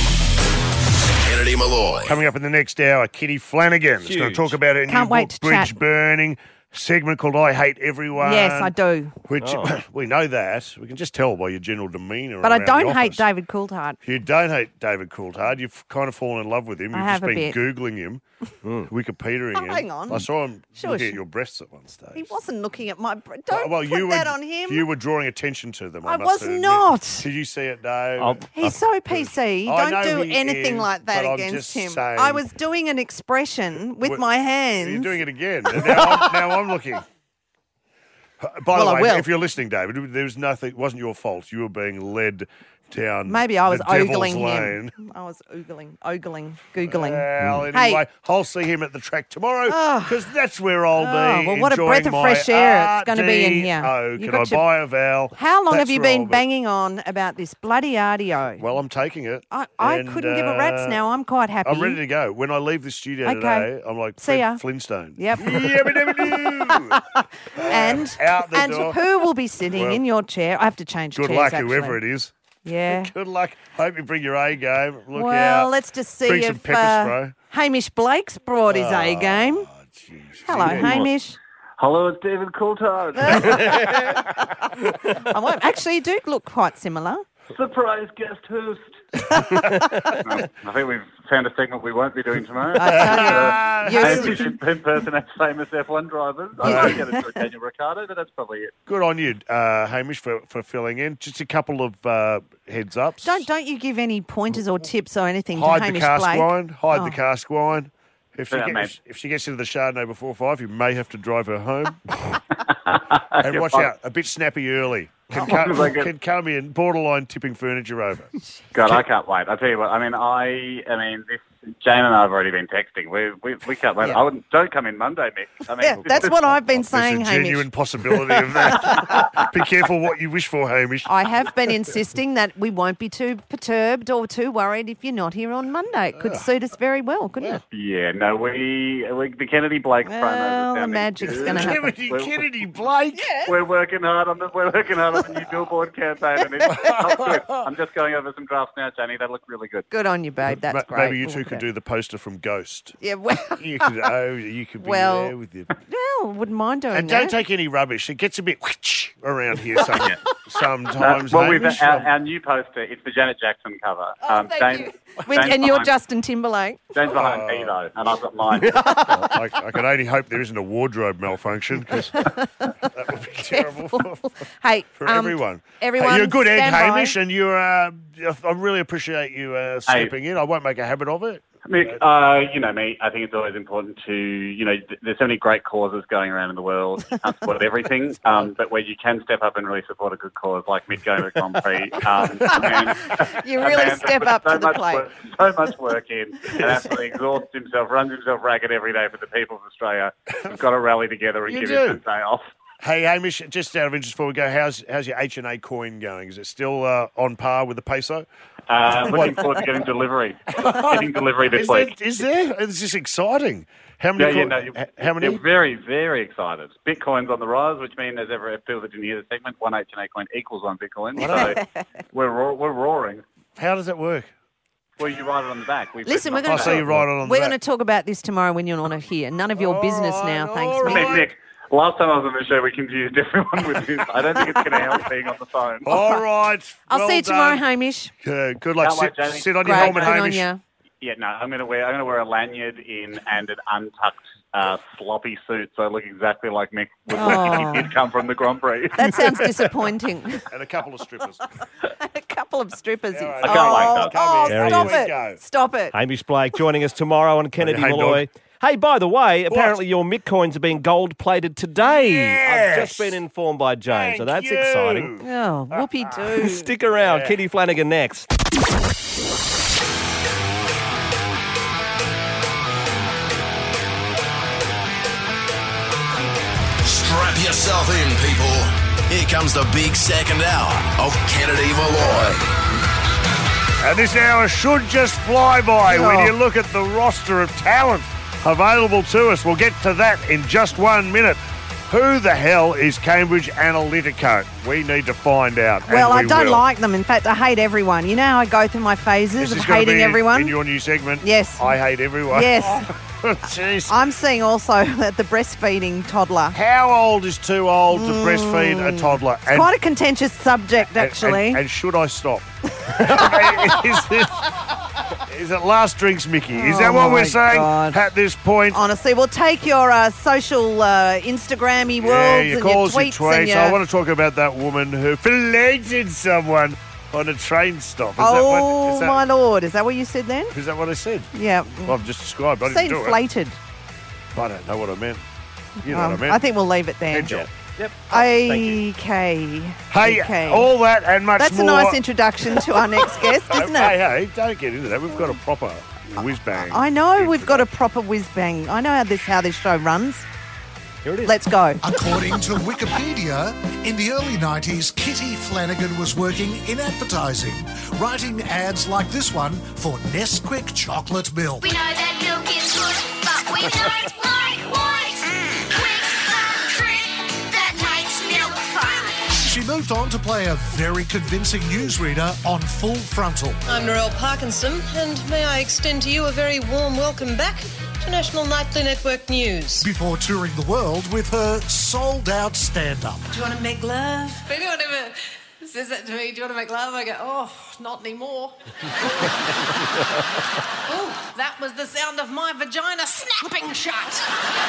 Kennedy Malloy. Coming up in the next hour, Kitty Flanagan is going to Huge. talk about her Can't new wait book, to Bridge chat. Burning, segment called I Hate Everyone. Yes, I do. Which, we know that. We can just tell by your general demeanour. But I around don't the hate office. David Coulthard. You don't hate David Coulthard. You've kind of fallen in love with him. I You've have just a been bit. Googling him, Wikipediaing Oh, him. hang on. I saw him Shush. looking at your breasts at one stage. He wasn't looking at my. Br- don't well, put you that were, on him. You were drawing attention to them. I, I must was admit. not. Did you see it, Dave? I'll- He's so P C. I Don't know do he anything is, like that but I'm against just him. saying- I was doing an expression with What- my hands. You're doing it again. And now, I'm, now I'm looking. By Well, the I way, will. if you're listening, David, there was nothing. It wasn't your fault. You were being led down. Maybe I was the devil's ogling lane. him. I was oogling, ogling, googling. Well, Hey. anyway, I'll see him at the track tomorrow Oh. because that's where I'll Oh, be. well, what a enjoying breath of my fresh air it's gonna be in here. Oh, You can got I your- buy a Val? How long have That's you where I'll been be. banging on about this bloody R D O? Well, I'm taking it. I, I and, couldn't give a rat's uh, now. I'm quite happy. I'm ready to go. When I leave the studio Okay. today, I'm like See ya. Fred Flintstone. Yep. Yabba-dabba-doo. and Out the and door. who will be sitting Well, in your chair? I have to change Good chairs. luck, actually. whoever it is. Yeah. Good luck. Hope you bring your A game. Look well, out. let's just see Bring some if pepper uh, spray. Hamish Blake's brought his A game. Jeez. Hello, Hamish. Hello, it's David Coulthard. I won't. Actually, you do look quite similar. Surprise guest host. I think we've found a segment we won't be doing tomorrow. I tell you, uh, you're- and we should impersonate famous F one drivers. I might get it to Daniel Ricciardo, but that's probably it. Good on you, uh, Hamish, for, for filling in. Just a couple of uh, heads ups. Don't don't you give any pointers or tips or anything to Hide the Hamish cask Blake? wine. Hide Oh. the cask wine. If she, Yeah, gets, mate. if she gets into the Chardonnay before five, you may have to drive her home. And Yeah, watch fine. out, a bit snappy early. Can, Oh, come, like it- can come in borderline tipping furniture over. God, I can't wait. I'll tell you what. I mean, I, I mean, this, Jane and I have already been texting. We, we, we can't wait. Yeah. I wouldn't. Don't come in Monday, Mick. I mean, Yeah, that's what I've been saying, There's a Hamish. genuine possibility of that. Be careful what you wish for, Hamish. I have been insisting that we won't be too perturbed or too worried if you're not here on Monday. It could suit us very well, couldn't it? Yeah, no, we, we the Kennedy Blake promos. Well, are the sounding magic's good. gonna happen. Kennedy, We're- Kennedy Blake. We're working hard on the we're working hard on the new billboard campaign, and it's not good. I'm just going over some drafts now, Jenny. They look really good. Good on you, babe. That's Ma- great. Maybe you We'll two look could at do the poster from Ghost. it. Yeah, well, You could, oh, you could be Well, there with your. well, wouldn't mind doing And that. don't take any rubbish. It gets a bit witch around here some, sometimes. Uh, well, we've, Hamish. our, our new poster, it's the Janet Jackson cover. Oh, um, thank Jane's, you. With, Jane's and you're behind, Justin Timberlake. Jane's behind Oh. me, though, and I've got mine. I, I can only hope there isn't a wardrobe malfunction because that would be terrible for, Hey, for um, everyone. everyone, Hey, you're a good egg, stand by. Hamish, and you're. Uh, I really appreciate you uh, stepping in. I won't make a habit of it. Mick, uh, you know me, I think it's always important to, you know, th- there's so many great causes going around in the world. You can't support everything, um, but where you can step up and really support a good cause, like Mick going to the Grand Prix. Um, a man- You a really man that step puts up so to the much plate. Work, so much work in and absolutely exhausts himself, runs himself ragged every day for the people of Australia. We've got to rally together and You give do. him a day off. Hey, Hamish, just out of interest before we go, how's how's your H and A coin going? Is it still uh, on par with the peso? Uh, looking forward to getting delivery. Getting delivery this Is week. there, is there? It's just exciting. How many? Yeah, yeah, co- no, you- h- how many? You're very, very excited. Bitcoin's on the rise, which means, as ever, people that didn't hear the segment, one H and A coin equals one Bitcoin. So we're ro- we're roaring. How does that work? Well, you write it on the back. We Listen, print we're it going on to the you right on the we're back. going to talk about this tomorrow when you're not here. None of your business now, thanks, all Mick. back. Nick, Nick, last time I was on the show, we confused everyone with this. I don't think it's going to help being on the phone. All right. I'll well see you tomorrow, done. Hamish. Uh, good luck. Can't wait, Sit, Jamie. sit on your Great, helmet, good on Hamish. you. Yeah, no, I'm going to wear I'm going to wear a lanyard in and an untucked uh, sloppy suit, so I look exactly like Mick would look if Oh. he did come from the Grand Prix. That sounds disappointing. And a couple of strippers. A couple of strippers. All right. I can't wait, though. Oh, Come oh, here. There he stop is. it. Go. Stop it. Hamish Blake joining us tomorrow on Kennedy Hey, Malloy. dog. Hey, by the way, apparently your Mick coins are being gold plated today. Yes. I've just been informed by James, so Thank that's you. exciting. Oh, whoopee doo. Stick around, Yeah. Kitty Flanagan next. Strap yourself in, people. Here comes the big second hour of Kennedy Malloy. And this hour should just fly by Oh. when you look at the roster of talent available to us. We'll get to that in just one minute. Who the hell is Cambridge Analytica? We need to find out. and Well, I we don't will. like them. In fact, I hate everyone. You know how I go through my phases Is of this gonna hating be everyone? in your new segment? Yes. I hate everyone. Yes. Jeez. I'm seeing also that the breastfeeding toddler. How old is too old to breastfeed a toddler? And, Quite a contentious subject, and- actually. And, and should I stop? is, it, is it last drinks, Mickey? Is that Oh what we're my saying God. at this point? Honestly, we'll take your uh, social uh, Instagrammy worlds Yeah, your and your calls, your tweets, and tweets. your... I want to talk about that woman who filleted someone on a train stop. Is that oh, what, is that, my lord. Is that what you said then? Is that what I said? Yeah. Well, I've just described. I Say didn't do inflated. it. I don't know what I meant. You know Um, what I meant. I think we'll leave it there. Head job. Yep. Okay. Hey, okay. all that and much That's more. a nice introduction to our next guest, isn't it? Hey, hey, don't get into that. We've got a proper whiz bang. I know we've got a proper whiz bang. I know how this how this show runs. Here it is. Let's go. According to Wikipedia, in the early nineties, Kitty Flanagan was working in advertising, writing ads like this one for Nesquik chocolate milk. We know that milk is good, but we don't like white. Quick and drink that makes milk fun. She moved on to play a very convincing newsreader on Full Frontal. I'm Narelle Parkinson, and may I extend to you a very warm welcome back to National Nightly Network News. Before touring the world with her sold-out stand-up. Do you want to make love? If anyone ever says that to me, do you want to make love? I go, oh, not anymore. Oh, that was the sound of my vagina snapping shut.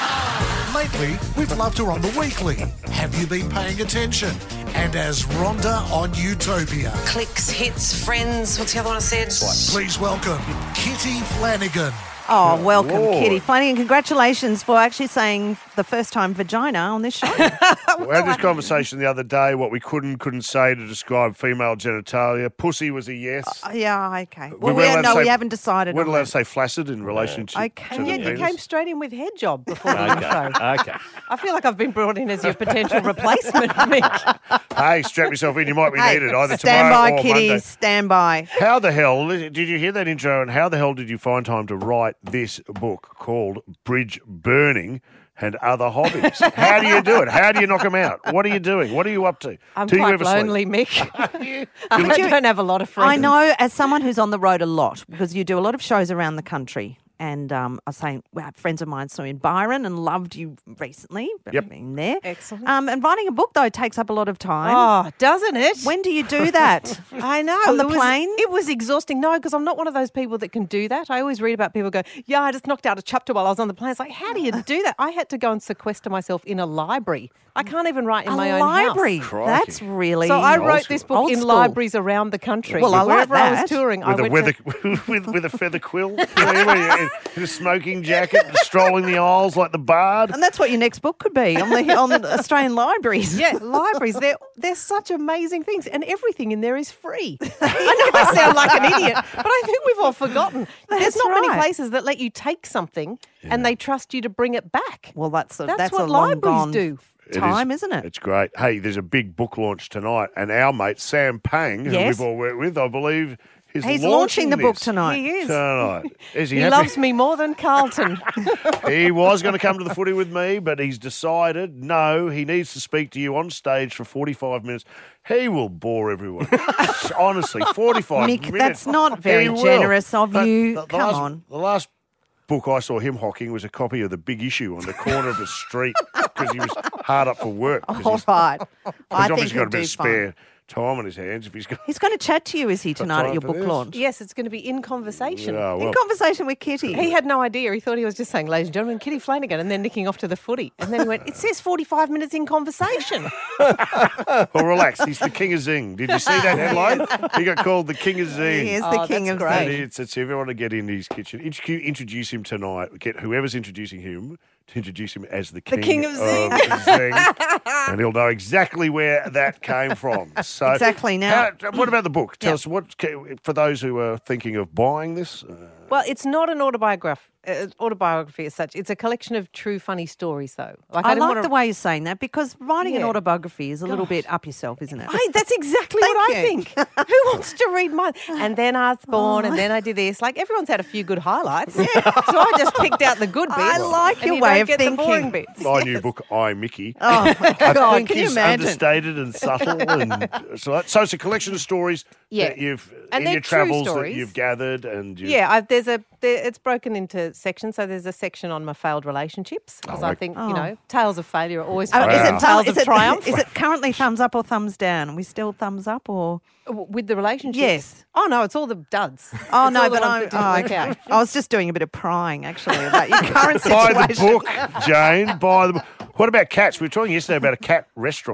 Lately, we've loved her on The Weekly. Have you been paying attention? And as Rhonda on Utopia. Clicks, hits, friends. What's the other one I said? Please welcome Kitty Flanagan. Oh, welcome, Lord. Kitty Flanagan. Congratulations for actually saying the first time vagina on this show. We had this conversation the other day, what we couldn't couldn't say to describe female genitalia. Pussy was a yes. Uh, yeah, okay. We Well, we, weren't allowed to no, we say- haven't decided We're on allowed that. to say flaccid in relation to, Okay. to And the yet you penis. Came straight in with head job before the Okay. intro. Okay. I feel like I've been brought in as your potential replacement, Mick. Hey, strap yourself in. You might be Hey, needed either stand tomorrow by, or Kitty. Monday. Stand by. How the hell did you hear that intro? And how the hell did you find time to write this book called Bridge Burning and Other Hobbies? How do you do it? How do you knock them out? What are you doing? What are you up to? I'm do you quite ever lonely, sleep? Mick. I don't have a lot of friends. I know, as someone who's on the road a lot, because you do a lot of shows around the country. And um, I was saying, well, friends of mine saw you in Byron and loved you recently, Yep. being there. Excellent. Um, and writing a book, though, takes up a lot of time. Oh, doesn't it? When do you do that? I know. On the it was, plane? It was exhausting. No, because I'm not one of those people that can do that. I always read about people go, yeah, I just knocked out a chapter while I was on the plane. It's like, how do you do that? I had to go and sequester myself in a library. I can't even write in A my own library? house. Crikey. That's really So I Old wrote school. this book Old in school. libraries around the country. Well, I like Wherever I was that. touring, I With a, went with, to... a, with, with a feather quill? in, in a smoking jacket, strolling the aisles like the bard? And that's what your next book could be, on the, on the Australian libraries. Yeah, libraries. They're, they're such amazing things, and everything in there is free. I know I sound like an idiot, but I think we've all forgotten. There's That's not many right. places that let you take something and they trust you to bring it back. Well, that's a, That's that's, what a long libraries gone do. It is- time, is, isn't it? It's great. Hey, there's a big book launch tonight, and our mate Sam Pang, who Yes. we've all worked with, I believe, is He's launching launching the book this tonight. He is. Tonight. Is he, He happy? loves me more than Carlton. He was going to come to the footy with me, but he's decided no, he needs to speak to you on stage for forty-five minutes. He will bore everyone. Honestly, forty-five Mick, minutes. that's not very He will. generous of But you. the- the Come last- on. The last book I saw him hocking was a copy of The Big Issue on the corner of the street because he was hard up for work. 'cause All he's, right. he's I think obviously he'll got a bit do of fine. spare time on his hands. If he's got He's going to chat to you, is he, tonight time at your for book this? launch? Yes, it's going to be in conversation. Oh, well. In conversation with Kitty. He had no idea. He thought he was just saying, ladies and gentlemen, Kitty Flanagan, and then nicking off to the footy. And then he went, it says forty-five minutes in conversation. Well, relax. He's the king of zing. Did you see that headline? He got called the king of zing. He is the Oh, king that's of great. And zing. it's, it's everyone to get in his kitchen. Introduce, introduce him tonight. Get whoever's introducing him to introduce him as the king, king of zing. zing. And he'll know exactly where that came from. So Exactly now. how- what about the book? Tell Yeah. us what for those who are thinking of buying this. Uh, Well, it's not an autobiography, uh, autobiography as such. It's a collection of true funny stories, though. Like I didn't like wanna- the way you're saying that because writing an Yeah. autobiography is a little bit up yourself, isn't it? Hey, that's exactly what I Thank think. Who wants to read mine? And then I was born, and then I did this. Like everyone's had a few good highlights, so I just picked out the good bits. I like and your you way don't of get the thinking. boring bits. my new book, I Mickey. Oh, my I God. think Can you is imagine? understated and subtle, and so, that, so it's a collection of stories Yeah. that you've And in they're your true travels that stories. you've gathered, and you've, Yeah, I've, there's a there, it's broken into sections. So there's a section on my failed relationships because Oh, I like- think Oh. you know tales of failure are always Oh, fun. is Wow. it tales is of it, triumph Is it currently thumbs up or thumbs down? Are we still thumbs up or? W- with the relationships? Yes. Oh no, it's all the duds. Oh It's no, all the but ones I'm. that didn't Oh, work okay. out. I was just doing a bit of prying actually about your current buy situation. the book, Jane. Buy the book. What about cats? We were talking yesterday about a cat restaurant,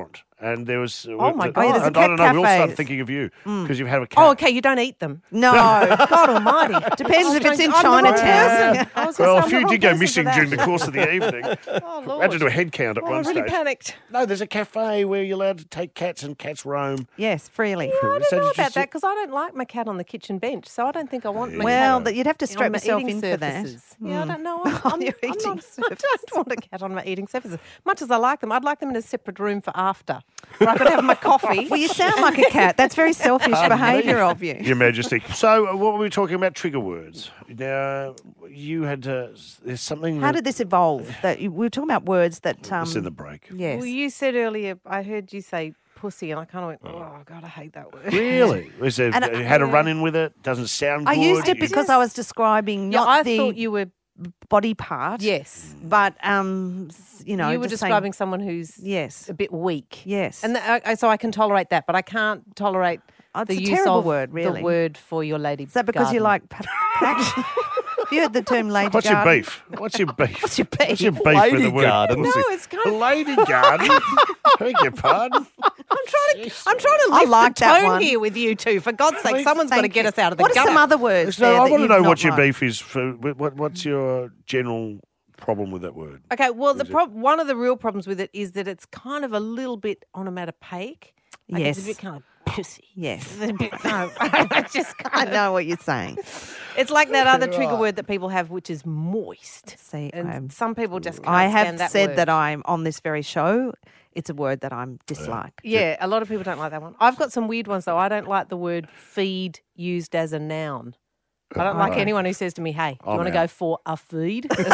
and there was. Oh, my I, God. Oh, yeah, there's a I, cat I don't know. We all started cafes. thinking of you Mm. because you have a cat. Oh, okay, you don't eat them. No. God almighty. Depends I was if it's going- in I'm the wrong Chinatown. person. I was gonna Well, say a I'm few the wrong did go person for missing that. during the course of the evening. Oh, We Lord. had to do a head count at Oh, one I really stage. panicked. No, there's a cafe where you're allowed to take cats and cats roam. Yes, freely. I don't So know did you about sit- that because I don't like my cat on the kitchen bench, so I don't think I want my Well, cat that you'd have to on strap my yourself eating in for that. surfaces. Yeah, I Mm. don't know. I'm, I'm, Your I'm eating not, I don't want a cat on my eating surfaces. Much as I like them, I'd like them in a separate room for after, where I could have my coffee. Well, you sound like a cat. That's very selfish Pardon me? behaviour of you. Your Majesty. So, uh, what were we talking about? Trigger words. Now, you had to. There's something. How that, did this evolve? That you, we were talking about words that. Um, It's in the break. Yes. Well, you said earlier, I heard you say pussy, and I kind of went, oh, God, I hate that word. Really? Was it, And, uh, uh, had a run in with it? Doesn't sound I good? used it You- because I was describing Yeah, not I the thought you were, body part. yes. But um, s- you know, you were just saying- describing someone who's yes, a bit weak. yes, And th- I- so I can tolerate that, but I can't tolerate Oh, it's the a use terrible of word, really. the word for your lady. Is that because you like? Pa- pa- Have you heard the term lady What's your garden? beef? What's your beef? What's your beef? What's your beef Lady with the word? garden? No, pussy? it's kind of. Lady garden. Beg your pardon. I'm trying to. I'm trying to I lift like the that tone one. here with you two. For God's sake, Please, someone's got to Thank get you. us out of the What are gutter. some other words? So there I that want to you've know not what your liked? beef is. For what, What's your general problem with that word? Okay, well, the Is it- prob- one of the real problems with it is that it's kind of a little bit onomatopoeic. Like Yes. It's a bit kind of pussy. Yes. It's a bit, no, I just I kind of. know what you're saying. It's like that other trigger word that people have, which is moist. See, And I'm- some people just can't I have stand that said word. that I'm on this very show. It's a word that I'm dislike. Yeah, a lot of people don't like that one. I've got some weird ones though. I don't like the word feed used as a noun. I don't like Right. anyone who says to me, "Hey, do you I'm want to out. go for a feed?" No,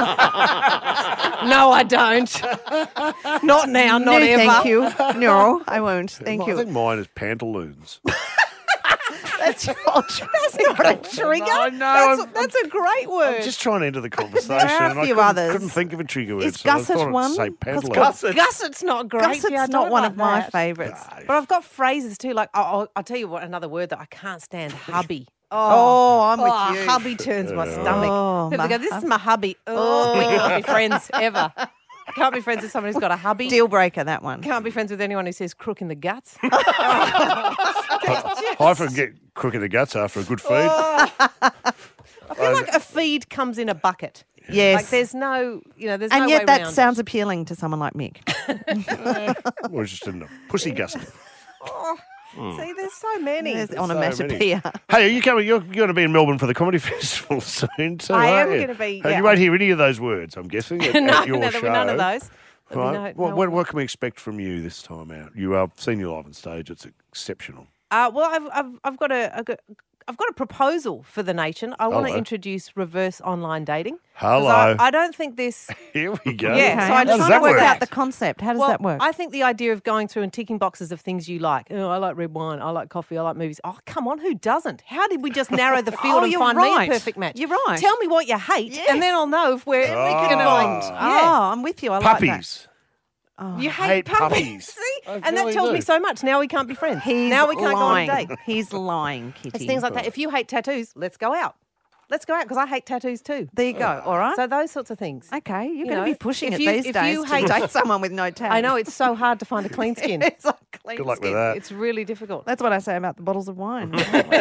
I don't. Not now, not no, ever. thank you. No, I won't. Thank I you. think mine is pantaloons. That's your That's not a trigger. I know, That's, I'm- that's a great word. I'm just trying to enter the conversation. There are a and I few couldn't, others. couldn't think of a trigger word. Is so I gusset thought I'd one? say 'Cause pantaloons. Gusset. Gusset's not great. Gusset's Yeah, I not don't one like of my that. favourites. But I've got phrases too. Like, I'll, I'll- I'll tell you what, another word that I can't stand: hubby. Oh, I'm with Oh, you. hubby turns my stomach. Oh, People my go, "This hub- is my hubby." Oh, we can't be friends ever. Can't be friends with someone who's got a hubby. Deal breaker, that one. Can't be friends with anyone who says crook in the guts. I often get crook in the guts after a good feed. I feel like a feed comes in a bucket. Yes. Like there's no, you know, there's and no yet way that round sounds appealing to someone like Mick. We're just in a pussy gusset. it. See, there's so many. There's So many. onomatopoeia. Hey, are you coming? You're, you're going to be in Melbourne for the comedy festival soon. So I am aren't you? gonna be, And yeah. you won't hear any of those words, I'm guessing. At, no, at your no, show. there'll be none of those. There'll be Right. no- what, no- what, what can we expect from you this time out? You are seen you live on stage. It's exceptional. Uh, well, I've, I've, I've got a, I've got, I've got a proposal for the nation. I want to Hello. introduce reverse online dating. 'Cause Hello. I, I don't think this. Here we go. Yeah, Okay, so I I'm How just does trying that to work work? out the concept. How does well, that work? I think the idea of going through and ticking boxes of things you like. Oh, I like red wine. I like coffee. I like movies. Oh, come on, who doesn't? How did we just narrow the field Oh, and you're find me right. a perfect match? You're right. Tell me what you hate, Yes. and then I'll know if we're Oh. going to Bond. Yeah. Oh, I'm with you. I like that. Puppies. You hate hate, puppies. puppies. See? I And that really tells do. me so much. Now we can't be friends. He's now we can't lying. go on a date. He's lying, Kitty. It's things like that. If you hate tattoos, let's go out. Let's go out because I hate tattoos too. There you go. All right. So those sorts of things. Okay, you're You going to know, be pushing if it you- these if days you to hate- date someone with no tats. I know it's so hard to find a clean skin. it's like clean Good luck with skin. that. It's really difficult. That's what I say about the bottles of wine.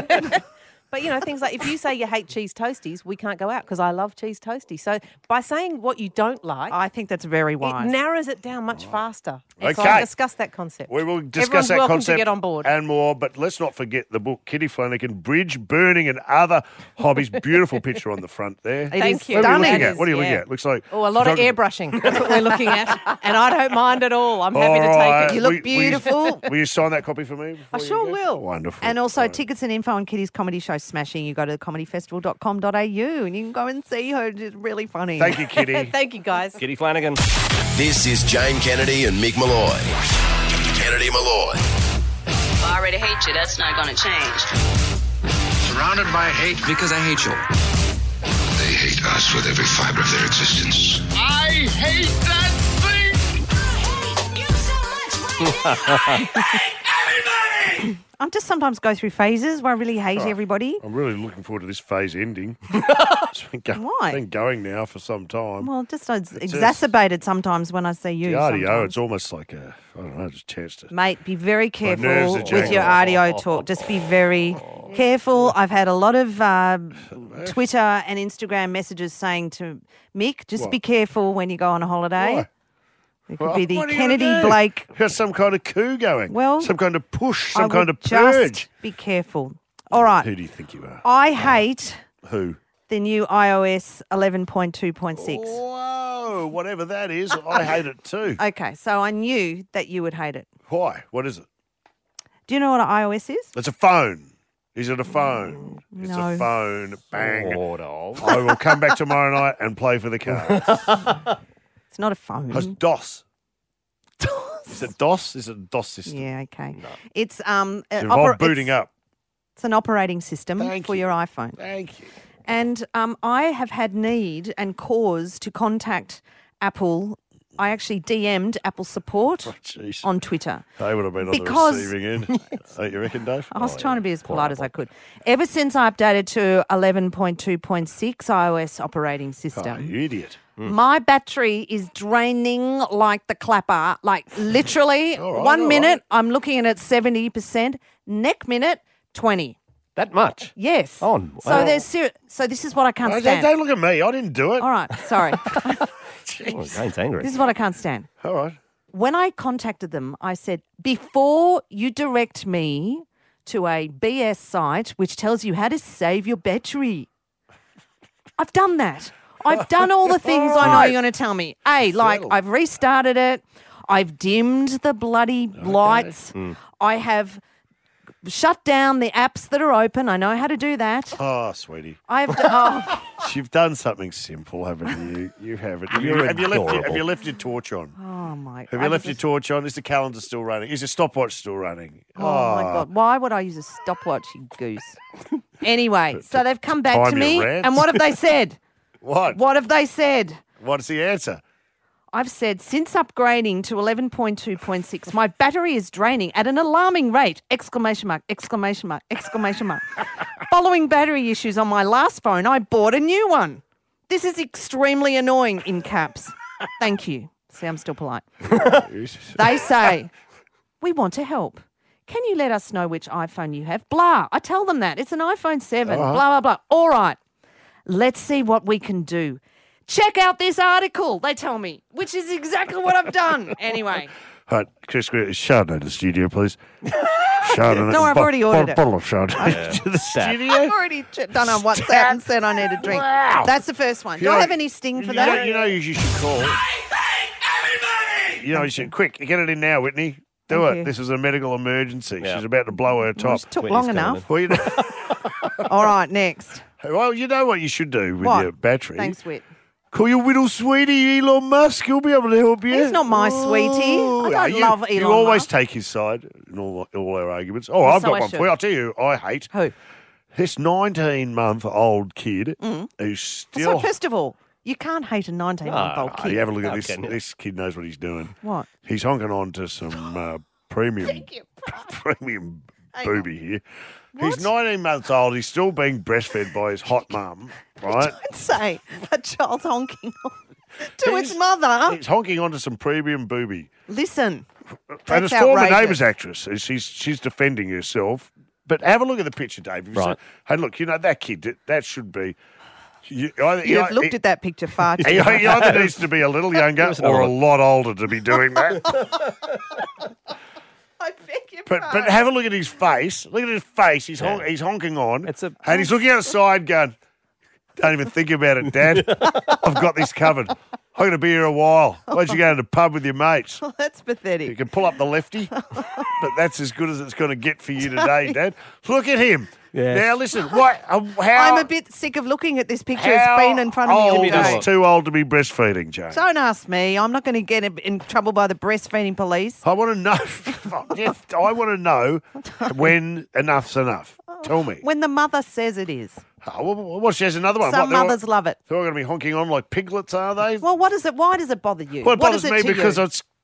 But, you know, things like if you say you hate cheese toasties, we can't go out because I love cheese toasties. So by saying what you don't like, I think that's very it wise. narrows it down much faster. And So Okay. I discuss that concept. We will discuss Everyone's that welcome concept to get on board. and more, but let's not forget the book Kitty Flanagan, Bridge Burning and Other Hobbies. Beautiful picture on the front there. It Thank is you. What are you stunning. looking at? What are you looking Yeah. at? Looks like Oh, a lot of photography. airbrushing. That's what we're looking at. And I don't mind at all. I'm happy All to right. take it. You look Will will you- beautiful. Will you sign that copy for me? before I you sure go? will. Wonderful. And also Right. tickets and info on Kitty's comedy show Smashing. You go to comedy festival dot com dot a u and you can go and see her. It's really funny. Thank you, Kitty. Thank you, guys. Kitty Flanagan. This is Jane Kennedy and Mick Malloy. Kennedy Malloy. I already hate you. That's not going to change. Surrounded by hate because I hate you. They hate us with every fiber of their existence. I hate that thing! I just sometimes go through phases where I really hate Right. everybody. I'm really looking forward to this phase ending. It's been, go- Why? been going now for some time. Well, just it's It's exacerbated sometimes when I see you. The R D O, sometimes. it's almost like a, I don't know, just a chance to. Mate, be very nerves careful are with jangling. your R D O talk. Just be very careful. I've had a lot of uh, Twitter and Instagram messages saying to Mick, just What? be careful when you go on a holiday. Why? It could Well, be the what are you Kennedy gonna do? Blake. Got some kind of coup going. Well, some kind of push, some I kind would of purge. Just be careful. All right. Who do you think you are? I hate Who? the new i O S eleven point two point six. Whoa, whatever that is, I hate it too. Okay, so I knew that you would hate it. Why? What is it? Do you know what an iOS is? It's a phone. Is it a phone? It's no. a phone. Bang. Sort of. I will come back tomorrow night and play for the cards. It's not a phone. It's DOS. Is it DOS? Is it a DOS system? Yeah, okay. It's um It an involved opera- booting it's- up. It's an operating system Thank for you. your iPhone. Thank you. And um, I have had need and cause to contact Apple. I actually D M'd Apple support Jeez. on Twitter. They would have been on Because- the receiving end. Don't you reckon, Dave? I was trying to be as polite as I could. Ever since I updated to eleven point two point six iOS operating Oh, system, you idiot. my battery is draining like the clapper. Like literally, All right, one all minute I'm looking at seventy percent, next minute twenty. That much? Yes. Oh, So wow. there's ser- so this is what I can't Oh, stand. don't, don't look at me. I didn't do it. All right, sorry. Oh, Jane's angry. This is what I can't stand. All right. When I contacted them, I said, before you direct me to a B S site which tells you how to save your battery, I've done that. I've done all the things I know you're going to tell me. A, like Settled. I've restarted it. I've dimmed the bloody lights. I have shut down the apps that are open. I know how to do that. Oh, sweetie. I've d- oh, You've done something simple, haven't you? You haven't. Have you, You're have you left your, have adorable. you left your torch on? oh my. Have I you left your just- torch on? Is the calendar still running? Is your stopwatch still running? Oh, my God. Why would I use a stopwatch, you goose? Anyway, so they've come back time to your me. rants. And what have they said? What? What have they said? What's the answer? I've said, since upgrading to eleven point two point six, my battery is draining at an alarming rate! Exclamation mark, exclamation mark, exclamation mark. Following battery issues on my last phone, I bought a new one. This is extremely annoying, in caps. Thank you. See, I'm still polite. They say, we want to help. Can you let us know which iPhone you have? Blah. I tell them that. It's an iPhone seven. Uh-huh. Blah, blah, blah. All right. Let's see what we can do. Check out this article, they tell me, which is exactly what I've done. Anyway. All right, Chris, Chardonnay to the studio, please. Chardonnay. No, I've bo- already ordered bottle, it. Bottle of Chardonnay to the studio. I've already ch- done a WhatsApp and said I need a drink. Wow. That's the first one. Do You I know- have any sting for you know, that? you know you should call. You know you should. Quick, get it in now, Whitney. Do Thank it. you. This is a medical emergency. Yeah. She's about to blow her top. It took long enough. Well, you know, All right, next. well, you know what you should do with What? your battery. Thanks, Whit. Call your little sweetie Elon Musk. He'll be able to help you. He's not my sweetie. I don't you, love Elon You always Musk. take his side in all, all our arguments. Oh, Well, I've so got I one should. for you. I'll tell you who I hate. Who? This nineteen-month-old kid Mm. who's So still... first of all, you can't hate a nineteen-month-old Ah, kid. you have a look at How this. can you? This kid knows what he's doing. What? He's honking on to some uh, premium premium booby here. He's nineteen months old. He's still being breastfed by his hot mum, right? Don't say a child's honking to He's- its mother. He's honking onto some premium booby. Listen, and that's his former outrageous. Neighbours actress. and She's she's defending herself. But have a look at the picture, Dave. You've Right. seen- Hey, look, you know that kid. That, that should be. You, either, You've you- looked he- at that picture far too He, much. he either needs to be a little younger us another or a one. lot older to be doing that. I beg your But pardon. but have a look at his face. Look at his face. He's hon- Yeah. he's honking on, It's a- and he's looking outside, going, "Don't even think about it, Dad. I've got this covered. I'm going to be here a while. Why don't you go to the pub with your mates? Oh, that's pathetic. You can pull up the lefty, but that's as good as it's going to get for you today, Dad. Look at him. Yes. Now listen, what? Uh, how? I'm a bit sick of looking at this picture. how It's been in front of me all old day. is too old to be breastfeeding, Jane? Don't ask me. I'm not going to get in- in trouble by the breastfeeding police. I want to know. Yes, I want to know when enough's enough. Tell me. When the mother says it is. Oh, well, well, she has another one. Some What, they're all- mothers love it. They're all going to be honking on like piglets, are they? Well, what does it? Why does it bother you? Well, it what bothers is it me to because you? it's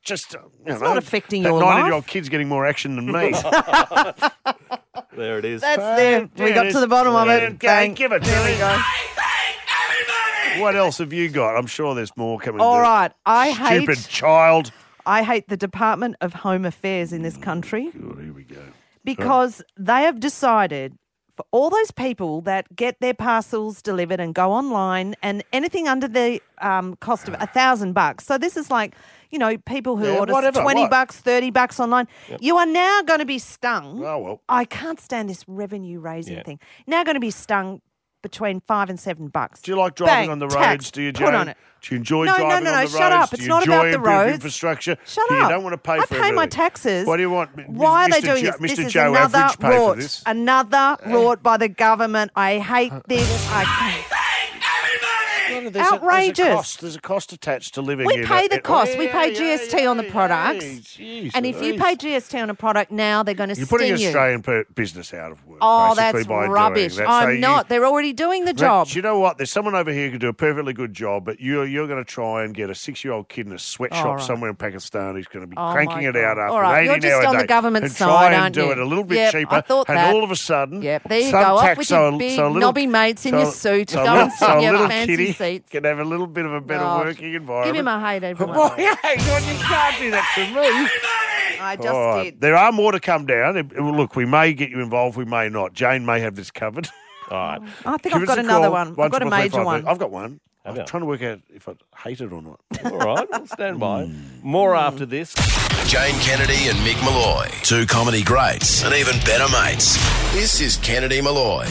just, uh, you It's know, not affecting that your ninety-year-old life. kid's getting more action than me. There it is. That's there. We got to the bottom of it. Okay, Bang. give it to There me. we go. What else have you got? I'm sure there's more coming. All through. right. I hate. Stupid child. I hate the Department of Home Affairs in this country. God, here we go. Because they have decided for all those people that get their parcels delivered and go online and anything under the um, cost of a thousand bucks. So this is like, you know, people who Yeah, order whatever, twenty what? bucks, thirty bucks online. You are now going to be stung. Oh, well. I can't stand this revenue raising Yeah. thing. Now going to be stung between five and seven bucks. Do you like driving Bang, on the tax, roads? Do you, Jane? put on it. Do you enjoy No, no, driving no, on no, the shut roads? up. Do It's you not enjoy about the a bit of roads. infrastructure? Shut you up. don't want to pay I for pay my everything. taxes. What do you want? Why are they Mister doing Jo- this? Mister This is Joe another Average pay for rort. this. Another rort by the government. I hate this. I can't. There's a- there's a Outrageous. cost- There's a cost attached to living We in pay a- the in- cost. Oh, we yeah, pay yeah, G S T yeah, on the yeah, products. jeez, And if you jeez. pay G S T on a product now, they're going to You're sting putting you. Australian per- business out of work. Oh, basically, that's by doing rubbish. that. So I'm you- not. They're already doing the But job. you know what? There's someone over here who can do a perfectly good job, but you're you're going to try and get a six-year-old kid in a sweatshop All right. somewhere in Pakistan who's going to be Oh, cranking my it out God. after All right, eighty you're just an hour on a the day government and side, try and aren't do you? it a little bit Yep, cheaper. I thought and that. all of a sudden, Yep, there you some go. Off tax, with so, your big so a little, knobby mates in so, your suit. So, Go a and little, sit so in a your little fancy kitty seats. can have a little bit of a better Oh, working environment. Give him a hate, everyone. Oh, yeah, God, you can't do that to me. I just All right. did. There are more to come down. It- well, Look, we may get you involved, we may not. Jane may have this covered. All right. I think Give I've us got a another call. one. I've got a triple three, major five, one. three. I've got one. Have I'm you? trying to work out if I hate it or not. All right, we'll stand by. More after this. Jane Kennedy and Mick Malloy. Two comedy greats and even better mates. This is Kennedy Malloy.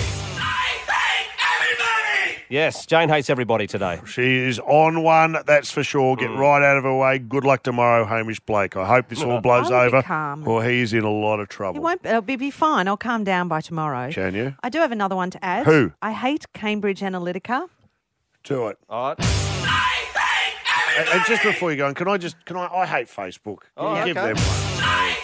Yes, Jane hates everybody today. She is on one, that's for sure. Get right out of her way. Good luck tomorrow, Hamish Blake. I hope this all blows I will be over, calm. or he's in a lot of It trouble. won't. It'll be, be fine. I'll calm down by tomorrow. Can you? I do have another one to add. Who? I hate Cambridge Analytica. Do it. All right. And, and just before you go, on, can I just can I? I hate Facebook. Can Oh, you give okay. them one?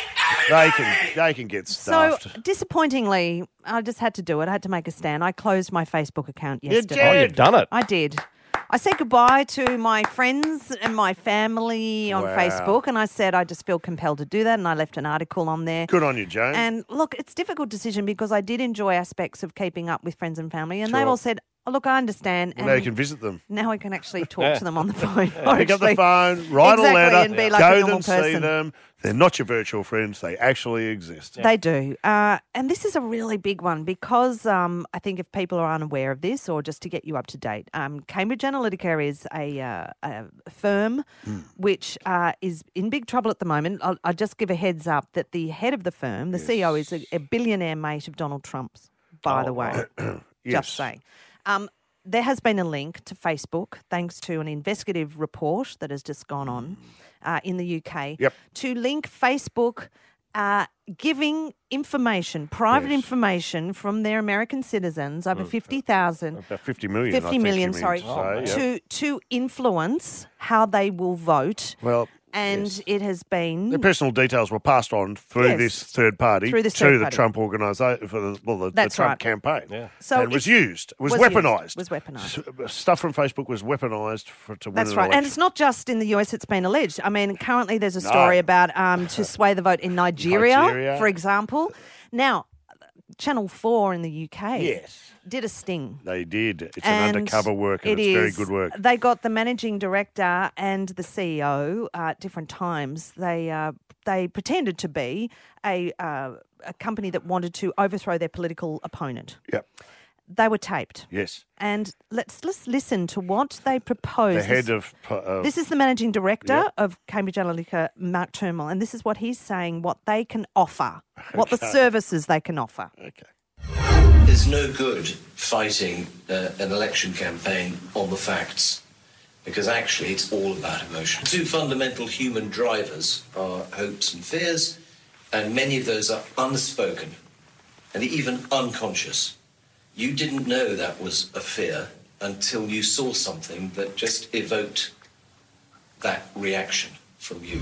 They can they can get So stuffed. disappointingly, I just had to do it. I had to make a stand. I closed my Facebook account You yesterday. did? Oh, you've done it. I did. I said goodbye to my friends and my family on Wow. Facebook, and I said I just feel compelled to do that, and I left an article on there. Good on you, Jane. And look, it's a difficult decision because I did enjoy aspects of keeping up with friends and family, and they Sure. all said, oh, look, I understand. Well, and now you can visit them. now I can actually talk to them on the phone. Pick up the Actually- phone, write Exactly, a letter, and be like go a normal them, see person. them. They're not your virtual friends. They actually exist. They do. Uh, and this is a really big one because um, I think if people are unaware of this, or just to get you up to date, um, Cambridge Analytica is a, uh, a firm Hmm. which uh, is in big trouble at the moment. I'll, I'll just give a heads up that the head of the firm, the C E O, is a, a billionaire mate of Donald Trump's, by the way. Yes. Just saying. Um, there has been a link to Facebook thanks to an investigative report that has just gone on uh, in the U K Yep. to link Facebook uh, giving information, private Yes. information from their American citizens, over fifty thousand, About fifty million. I fifty think million, she sorry, means to say, to, yep. to influence how they will vote. Well, And yes. it has been Their personal details were passed on through Yes. this third party Through this to third the party. Trump organisation for the well the, the That's Trump right. campaign. Yeah. So and it was it's- used. It was, was used. weaponised. Was weaponised. S- Stuff from Facebook was weaponised for to win That's an right. election. And it's not just in the U S, it's been alleged. I mean, currently there's a story No. about um, to sway the vote in Nigeria, Nigeria. for example. Now, Channel four in the U K Yes. did a sting. They did. It's And an undercover work, and it it's very is. good work. They got the managing director and the C E O uh, at different times. They uh, they pretended to be a uh, a company that wanted to overthrow their political opponent. Yep. They were taped. Yes. And let's let's listen to what they proposed. The head This- of. Uh, This is the managing director Yep. of Cambridge Analytica, Mark Turnbull, and this is what he's saying, what they can offer, what the Okay. services they can offer. Okay. There's no good fighting uh, an election campaign on the facts, because actually it's all about emotion. Two fundamental human drivers are hopes and fears, and many of those are unspoken and even unconscious. You didn't know that was a fear until you saw something that just evoked that reaction from you.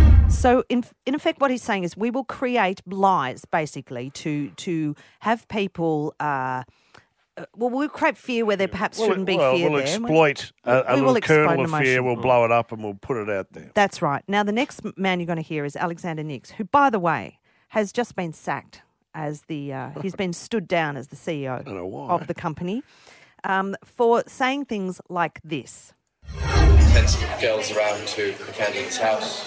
So, in in effect, what he's saying is we will create lies, basically, to to have people uh, uh, well, we'll create fear where there perhaps Well, shouldn't be well, fear we'll there. exploit a, a we little will kernel exploit of fear. emotion. We'll blow it up and we'll put it out there. That's right. Now, the next man you're going to hear is Alexander Nix, who, by the way, has just been sacked as the, uh, he's been stood down as the C E O know why. of the company um, for saying things like this. Send some girls around to the candidate's house.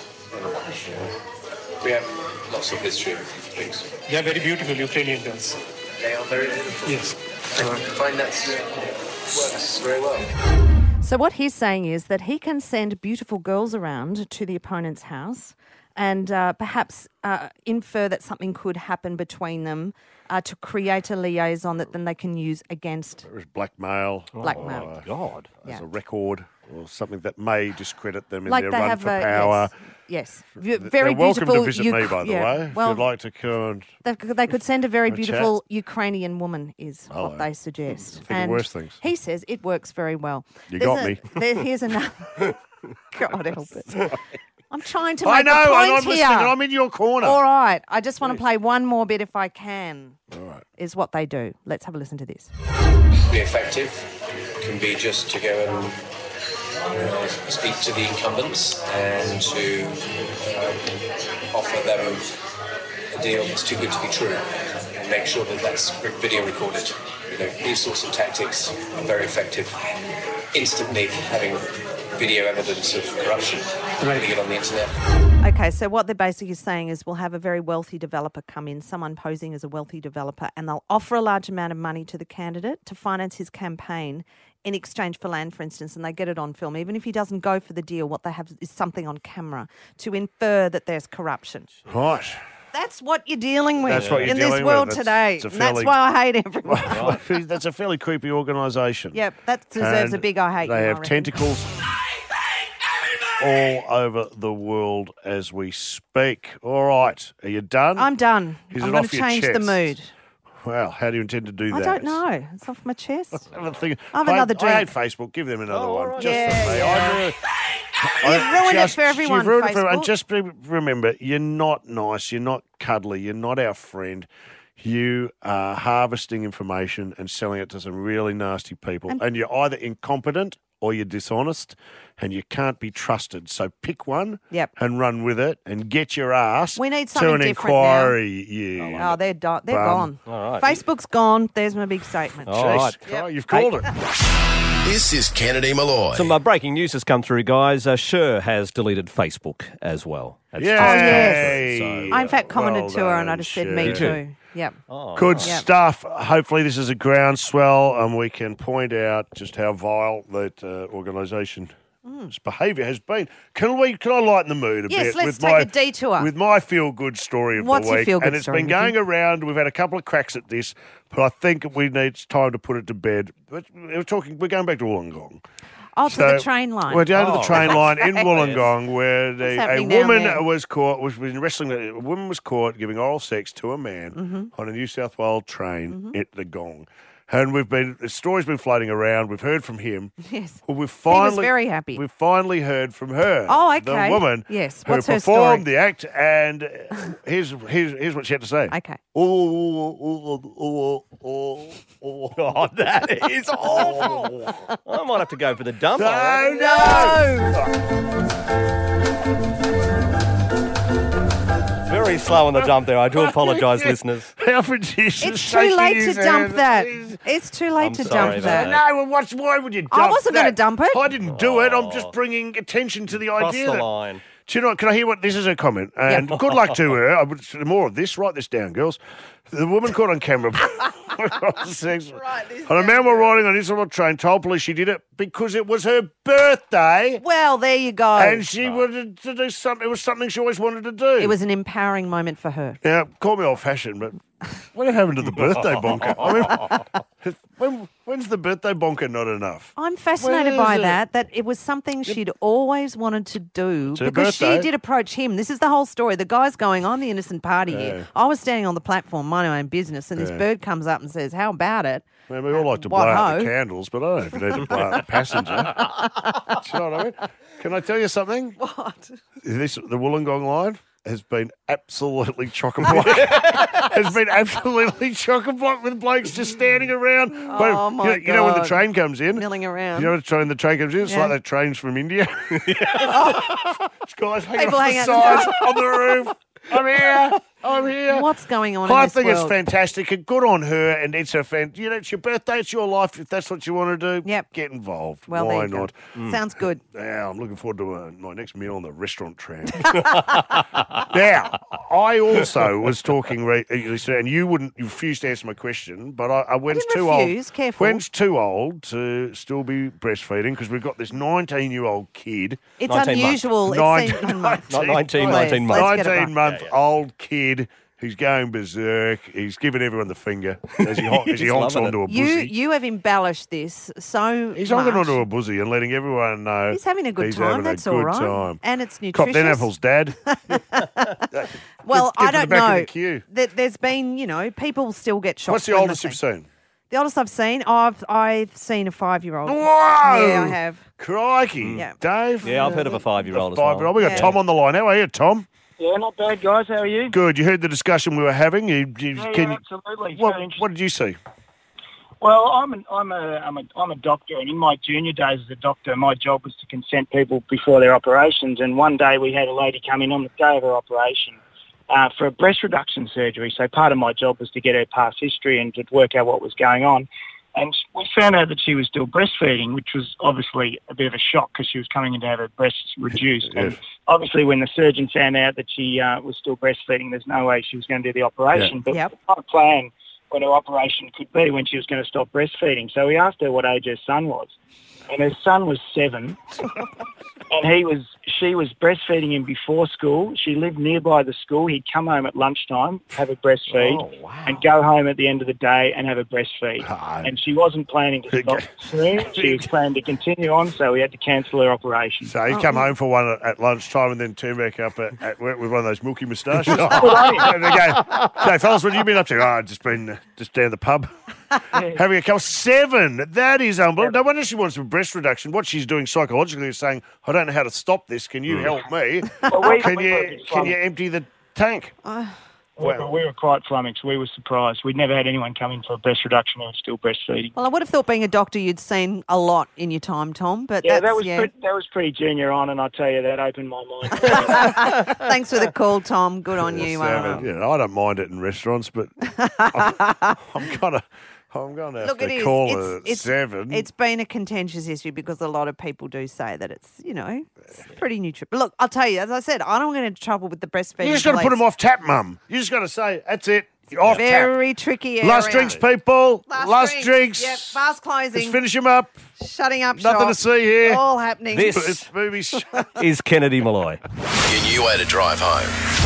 We have lots of history of things. They are very beautiful Ukrainian girls. They are very beautiful. Yes. I find that works very well. So what he's saying is that he can send beautiful girls around to the opponent's house and uh, perhaps uh, infer that something could happen between them uh, to create a liaison that then they can use against There's blackmail. Blackmail. Or, uh, God. As Yeah. a record or something that may discredit them in like their they run have for a, power. Yes, yes. Th- Very They're welcome beautiful. to visit Uk- me, by the yeah. way, if Well, you'd like to come and They, they could send a very Have a chat. beautiful Ukrainian woman, is Hello. what they suggest. Think of worse things. He says it works very well. You There's got a- me. There, here's another. God help it. I'm trying to make I know, a and point I'm here. listening, and I'm in your corner. All right. I just want to play one more bit if I can. All right. Is what they do. Let's have a listen to this. Be effective can be just to go and uh, speak to the incumbents and to um, offer them a deal that's too good to be true and make sure that that's video recorded. You know, these sorts of tactics are very effective. Instantly having video evidence of corruption, putting it on the internet. Okay, so what they're basically saying is we'll have a very wealthy developer come in, someone posing as a wealthy developer, and they'll offer a large amount of money to the candidate to finance his campaign in exchange for land, for instance, and they get it on film. Even if he doesn't go for the deal, what they have is something on camera to infer that there's corruption. Right. That's what you're dealing with That's what you're in dealing this with. world That's- today. it's a And that's fairly- why I hate everyone. That's a fairly creepy organisation. Yep, that deserves And a big I hate They you, I have reckon. tentacles all over the world as we speak. All right, are you done? I'm done. Is I'm it going off to your change the chest? mood. Well, how do you intend to do I that? don't know. It's off my chest. Have a think. I have another I hate drink. Facebook. Give them another Oh, one. all right. Just Yeah, for me. yeah. I really- You've I ruined it just- for everyone, You've ruined it for everyone. Facebook. Just be, remember, you're not nice. You're not cuddly. You're not our friend. You are harvesting information and selling it to some really nasty people. And- And, you're either incompetent or you're dishonest, and you can't be trusted. So pick one Yep. and run with it and get your ass We need to something an different now. inquiry. You Oh, they're do- they're bum. gone. All right. Facebook's gone. There's my big statement. All right. Oh, you've called it. This is Kennedy Malloy. Some uh, breaking news has come through, guys. Uh, Cher has deleted Facebook as well. That's Yay! just come Yay! through, I, in fact, commented Well to her and I done, just said, Cher. me You too. too? Yep. Good Yep. stuff. Hopefully, this is a groundswell, and we can point out just how vile that uh, organisation's behaviour has been. Can we? Can I lighten the mood a Mm. Yes, bit let's with take my a detour. with my feel-good story of What's the your week? feel-good and it's story, been Nicky? going around. We've had a couple of cracks at this, but I think we need it's time to put it to bed. But we're talking. We're going back to Wollongong. Oh, to the train line. We're down to the Oh, train line in okay. Wollongong where What's the, a happening down woman there? was caught, was been wrestling, a woman was caught giving oral sex to a man Mhm. on a New South Wales train Mm-hmm. at the Gong. And we've been, the story's been floating around. We've heard from him. Yes. Well, we've He was finally, very happy. We've finally heard from her. Oh, okay. The woman Yes. who What's her performed story? the act. And uh, here's, here's, here's what she had to say. Okay. Oh, oh, oh, oh, oh. Oh, that is awful. I might have to go for the dump. No, I reckon. Very slow on the dump there. I do apologise, listeners. How prodigious. It's too late to dump that. It's too late I'm to sorry dump about that. that. No, well, what's, why would you dump I wasn't going to that? dump it. I didn't do it. I'm just bringing attention to the Cross idea. the that- line. Do you know, can I hear what this is a comment? And good luck to her. I would more of this. Write this down, girls. The woman caught on camera. Sex. And a man while riding on Israel train told police she did it because it was her birthday. Well, there you go. And she wanted to do something. It was something she always wanted to do. It was an empowering moment for her. Now, call me old-fashioned, but what happened to the birthday bonker? I mean, when, when's the birthday bonker not enough? I'm fascinated Where by is it? that, that it was something she'd always wanted to do It's her because she birthday. did approach him. This is the whole story. The guy's going, I'm the innocent party Yeah. here. I was standing on the platform, minding my own business, and this Yeah. bird comes up and says, how about it? I mean, we all like to What blow out ho? the candles, but I don't even need to blow out the passenger. Do you know what I mean? Can I tell you something? What? This the Wollongong line. has been absolutely chock-a-block. has been absolutely chock-a-block with blokes just standing around. Oh, But, my you know, you know when the God. train comes in? Milling around. You know when the train, the train comes in? It's Yeah. like that trains from India. Guys hanging People off hanging the out the sides, on the roof. I'm here. I'm here. What's going on I in this think world? it's fantastic and good on her. And it's her fan. You know, it's your birthday. It's your life. If that's what you want to do, Yep. get involved. Well, Why there you go. not? Sounds good. Yeah, I'm looking forward to uh, my next meal on the restaurant tram. Now, I also was talking, re- and you wouldn't, you refused to answer my question, but I, I when's didn't too refuse, old. careful. When's too old to still be breastfeeding? Because we've got this nineteen-year-old kid. It's nineteen months. unusual. It's Nineteen- seems- months. Not nineteen, Please, nineteen months. let's get it right. nineteen-month-old kid. He's going berserk. He's giving everyone the finger as he, hon- as he He's honks loving onto a You buzzy. you have embellished this so He's much. honking onto a buzzy and letting everyone know He's having a good he's time. having That's a good all right. time. And it's nutritious. Cop them apples, Dad. Well, Get- get I to the don't back of know. the queue. There- There's been, you know, people still get shocked. What's the when they oldest see- you've seen? The oldest I've seen, I've I've seen a five-year-old. Whoa! Yeah, I have. Crikey. Yeah. Dave? Yeah, I've heard of a five-year-old as Five-year-old. well. We got Yeah. Tom on the line. How are you, Tom? Yeah, not bad, guys. How are you? Good. You heard the discussion we were having. You, you, Yeah, can, yeah, absolutely. It's what, very interesting. what did you see? Well, I'm an, I'm a I'm a I'm a doctor, and in my junior days as a doctor, my job was to consent people before their operations. And one day we had a lady come in on the day of her operation uh, for a breast reduction surgery. So part of my job was to get her past history and to work out what was going on. And we found out that she was still breastfeeding, which was obviously a bit of a shock because she was coming in to have her breasts reduced. Yes. And obviously when the surgeon found out that she uh, was still breastfeeding, there's no way she was going to do the operation. Yeah. But Yep. we had a plan what her operation could be when she was going to stop breastfeeding. So we asked her what age her son was. And her son was seven. And he was, she was breastfeeding him before school. She lived nearby the school. He'd come home at lunchtime, have a breastfeed, Oh, wow. and go home at the end of the day and have a breastfeed. Ah. And she wasn't planning to stop soon. She was planning to continue on, so we had to cancel her operation. So he come home for one at, at lunchtime and then turn back up at, at work with one of those milky moustaches. Good on you. And they go, "So, fellas, what have you been up to?" "Oh, I've just been uh, just down the pub. Having a couple. Seven. That is unbelievable. No wonder she wants a breast reduction. What she's doing psychologically is saying, I don't know how to stop this. Can you help me? Well, we- can we were a you bit can you flummoxed. empty the tank? Uh, We were, we were quite flummoxed. We were surprised. We'd never had anyone come in for a breast reduction who was still breastfeeding. well, I would have thought being a doctor you'd seen a lot in your time, Tom. But Yeah, that's, that was yeah. Pretty, that was pretty junior on, and I tell you, that opened my mind. Thanks for the call, Tom. Good on you. Seven. Um, You know, I don't mind it in restaurants, but I'm, I'm gonna I'm gonna have Look, to it is. call It's, it it's, seven. it's been a contentious issue because a lot of people do say that it's, you know, it's pretty neutral. But look, I'll tell you, as I said, I don't get into trouble with the breastfeeding. you just got to put police. them off tap, Mum. You just got to say that's it. You're off tap. Very tricky area. Last drinks, people. Last, Last drinks. drinks. Yep, fast closing. Let's finish them up. Shutting up Nothing shop. to see here. All happening. This It's movies. is Kennedy Malloy. Your new way to drive home.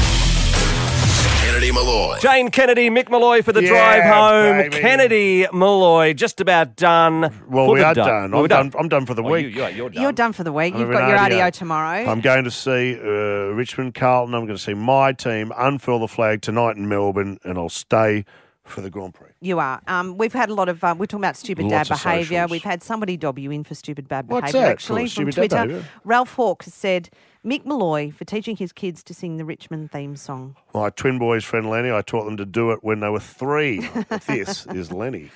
Kennedy Malloy. Jane Kennedy, Mick Malloy for the Yeah, drive home. baby. Kennedy Malloy, just about done. Well, for we the are done. done. Well, I'm we're done. I'm done for the Oh, week. you, you're done. You're done for the week. I'm You've having got your an radio radio. tomorrow. I'm going to see uh, Richmond Carlton. I'm going to see my team unfurl the flag tonight in Melbourne, and I'll stay for the Grand Prix. You are. Um, we've had a lot of. Um, we're talking about stupid Lots dad of behaviour. socials. We've had somebody dob you in for stupid bad What's behaviour. that Actually, for? from Stupid dad Twitter, behaviour? Ralph Hawke has said Mick Malloy for teaching his kids to sing the Richmond theme song. My twin boys friend Lenny, I taught them to do it when they were three. This is Lenny.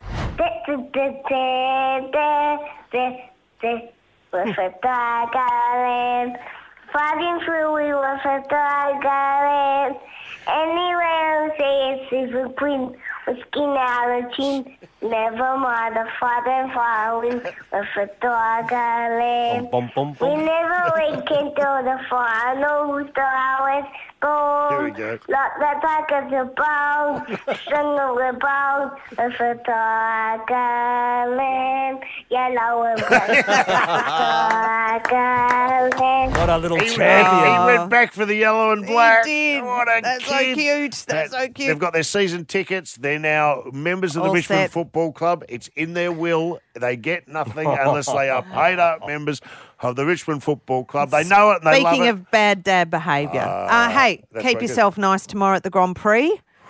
With a darling, fighting through we with a darling. Anywhere I say it's a queen with skin out of chin. Never mind the father following with a darling. Bum, bum, We bum. never wake until the final hours go. Here we go. Like the back of the bone, string of the bone, with a darling. Yellow and black. Darling. What a little He, champion. he went back for the yellow and black. He did. What a That's so kid. cute. That's so cute. They've got their season tickets. They're now members of the All Richmond set. Football Club. It's in their will. They get nothing unless they are paid up members of the Richmond Football Club. They know it and they Speaking love of bad dad behaviour, uh, hey, that's keep right, good. yourself nice tomorrow at the Grand Prix.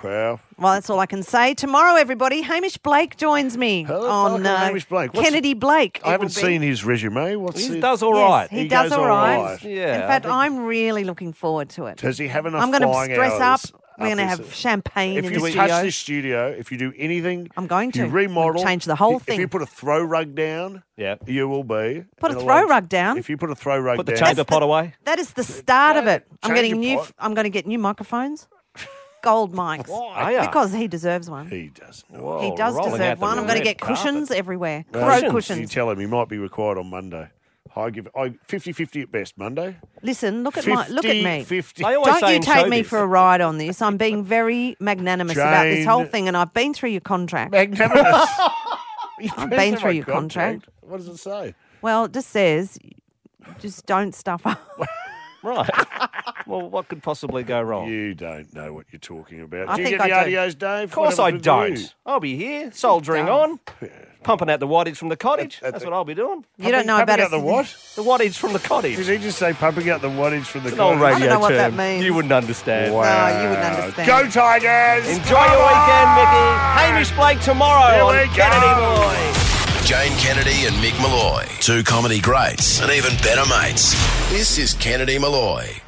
Wow. Well, that's all I can say. Tomorrow, everybody, Hamish Blake joins me Hello, on Falcon, uh, Hamish Blake. What's- Kennedy Blake. I it haven't will be. seen his resume. What's He it? does all Yes, right. he, He does goes all all right. right. Yeah, In I fact, think- I'm really looking forward to it. Does he have enough I'm going to flying dress up. hours We're going to his- have champagne If in you the touch studio. this studio, if you do anything, I'm going if you to. remodel, Change the whole if, thing. If you put a throw rug down, Yeah. you will be. Put a in throw large- rug down. If you put a throw rug Put the down, chamber pot away. That is the start of it. I'm Change getting your new. pot. I'm going to get new microphones, gold mics. Are ya? Because he deserves one. he does. Not. Whoa, he does rolling deserve out the one. I'm going to red get cushions carpet. everywhere. No, Crow You cushions. tell him he might be required on Monday. I give I fifty-fifty at best Monday. Listen, look at my look at me. fifty. I always Don't say you in take me showbiz. for a ride on this. I'm being very magnanimous about this Jane- whole thing, and I've been through your contract. Magnanimous. I've been through your contract. What does it say? Well, it just says, just don't stuff up. Right. Well, what could possibly go wrong? You don't know what you're talking about. I do you think get the I do. adios, Dave? Of course What I happens with don't. you? I'll be here, soldiering on, pumping out the wattage from the cottage. That's what I'll be doing. You don't know Pumping about out it. the what? The wattage from the cottage. Did he just say pumping out the wattage from the It's an old cottage? radio I don't know what that term. means. You wouldn't understand. Wow. No, you wouldn't understand. Go Tigers! Enjoy Come your on! weekend, Mickey. Hamish Blake tomorrow Here on we Kennedy go. Boy. Jane Kennedy and Mick Malloy, two comedy greats and even better mates. This is Kennedy Malloy.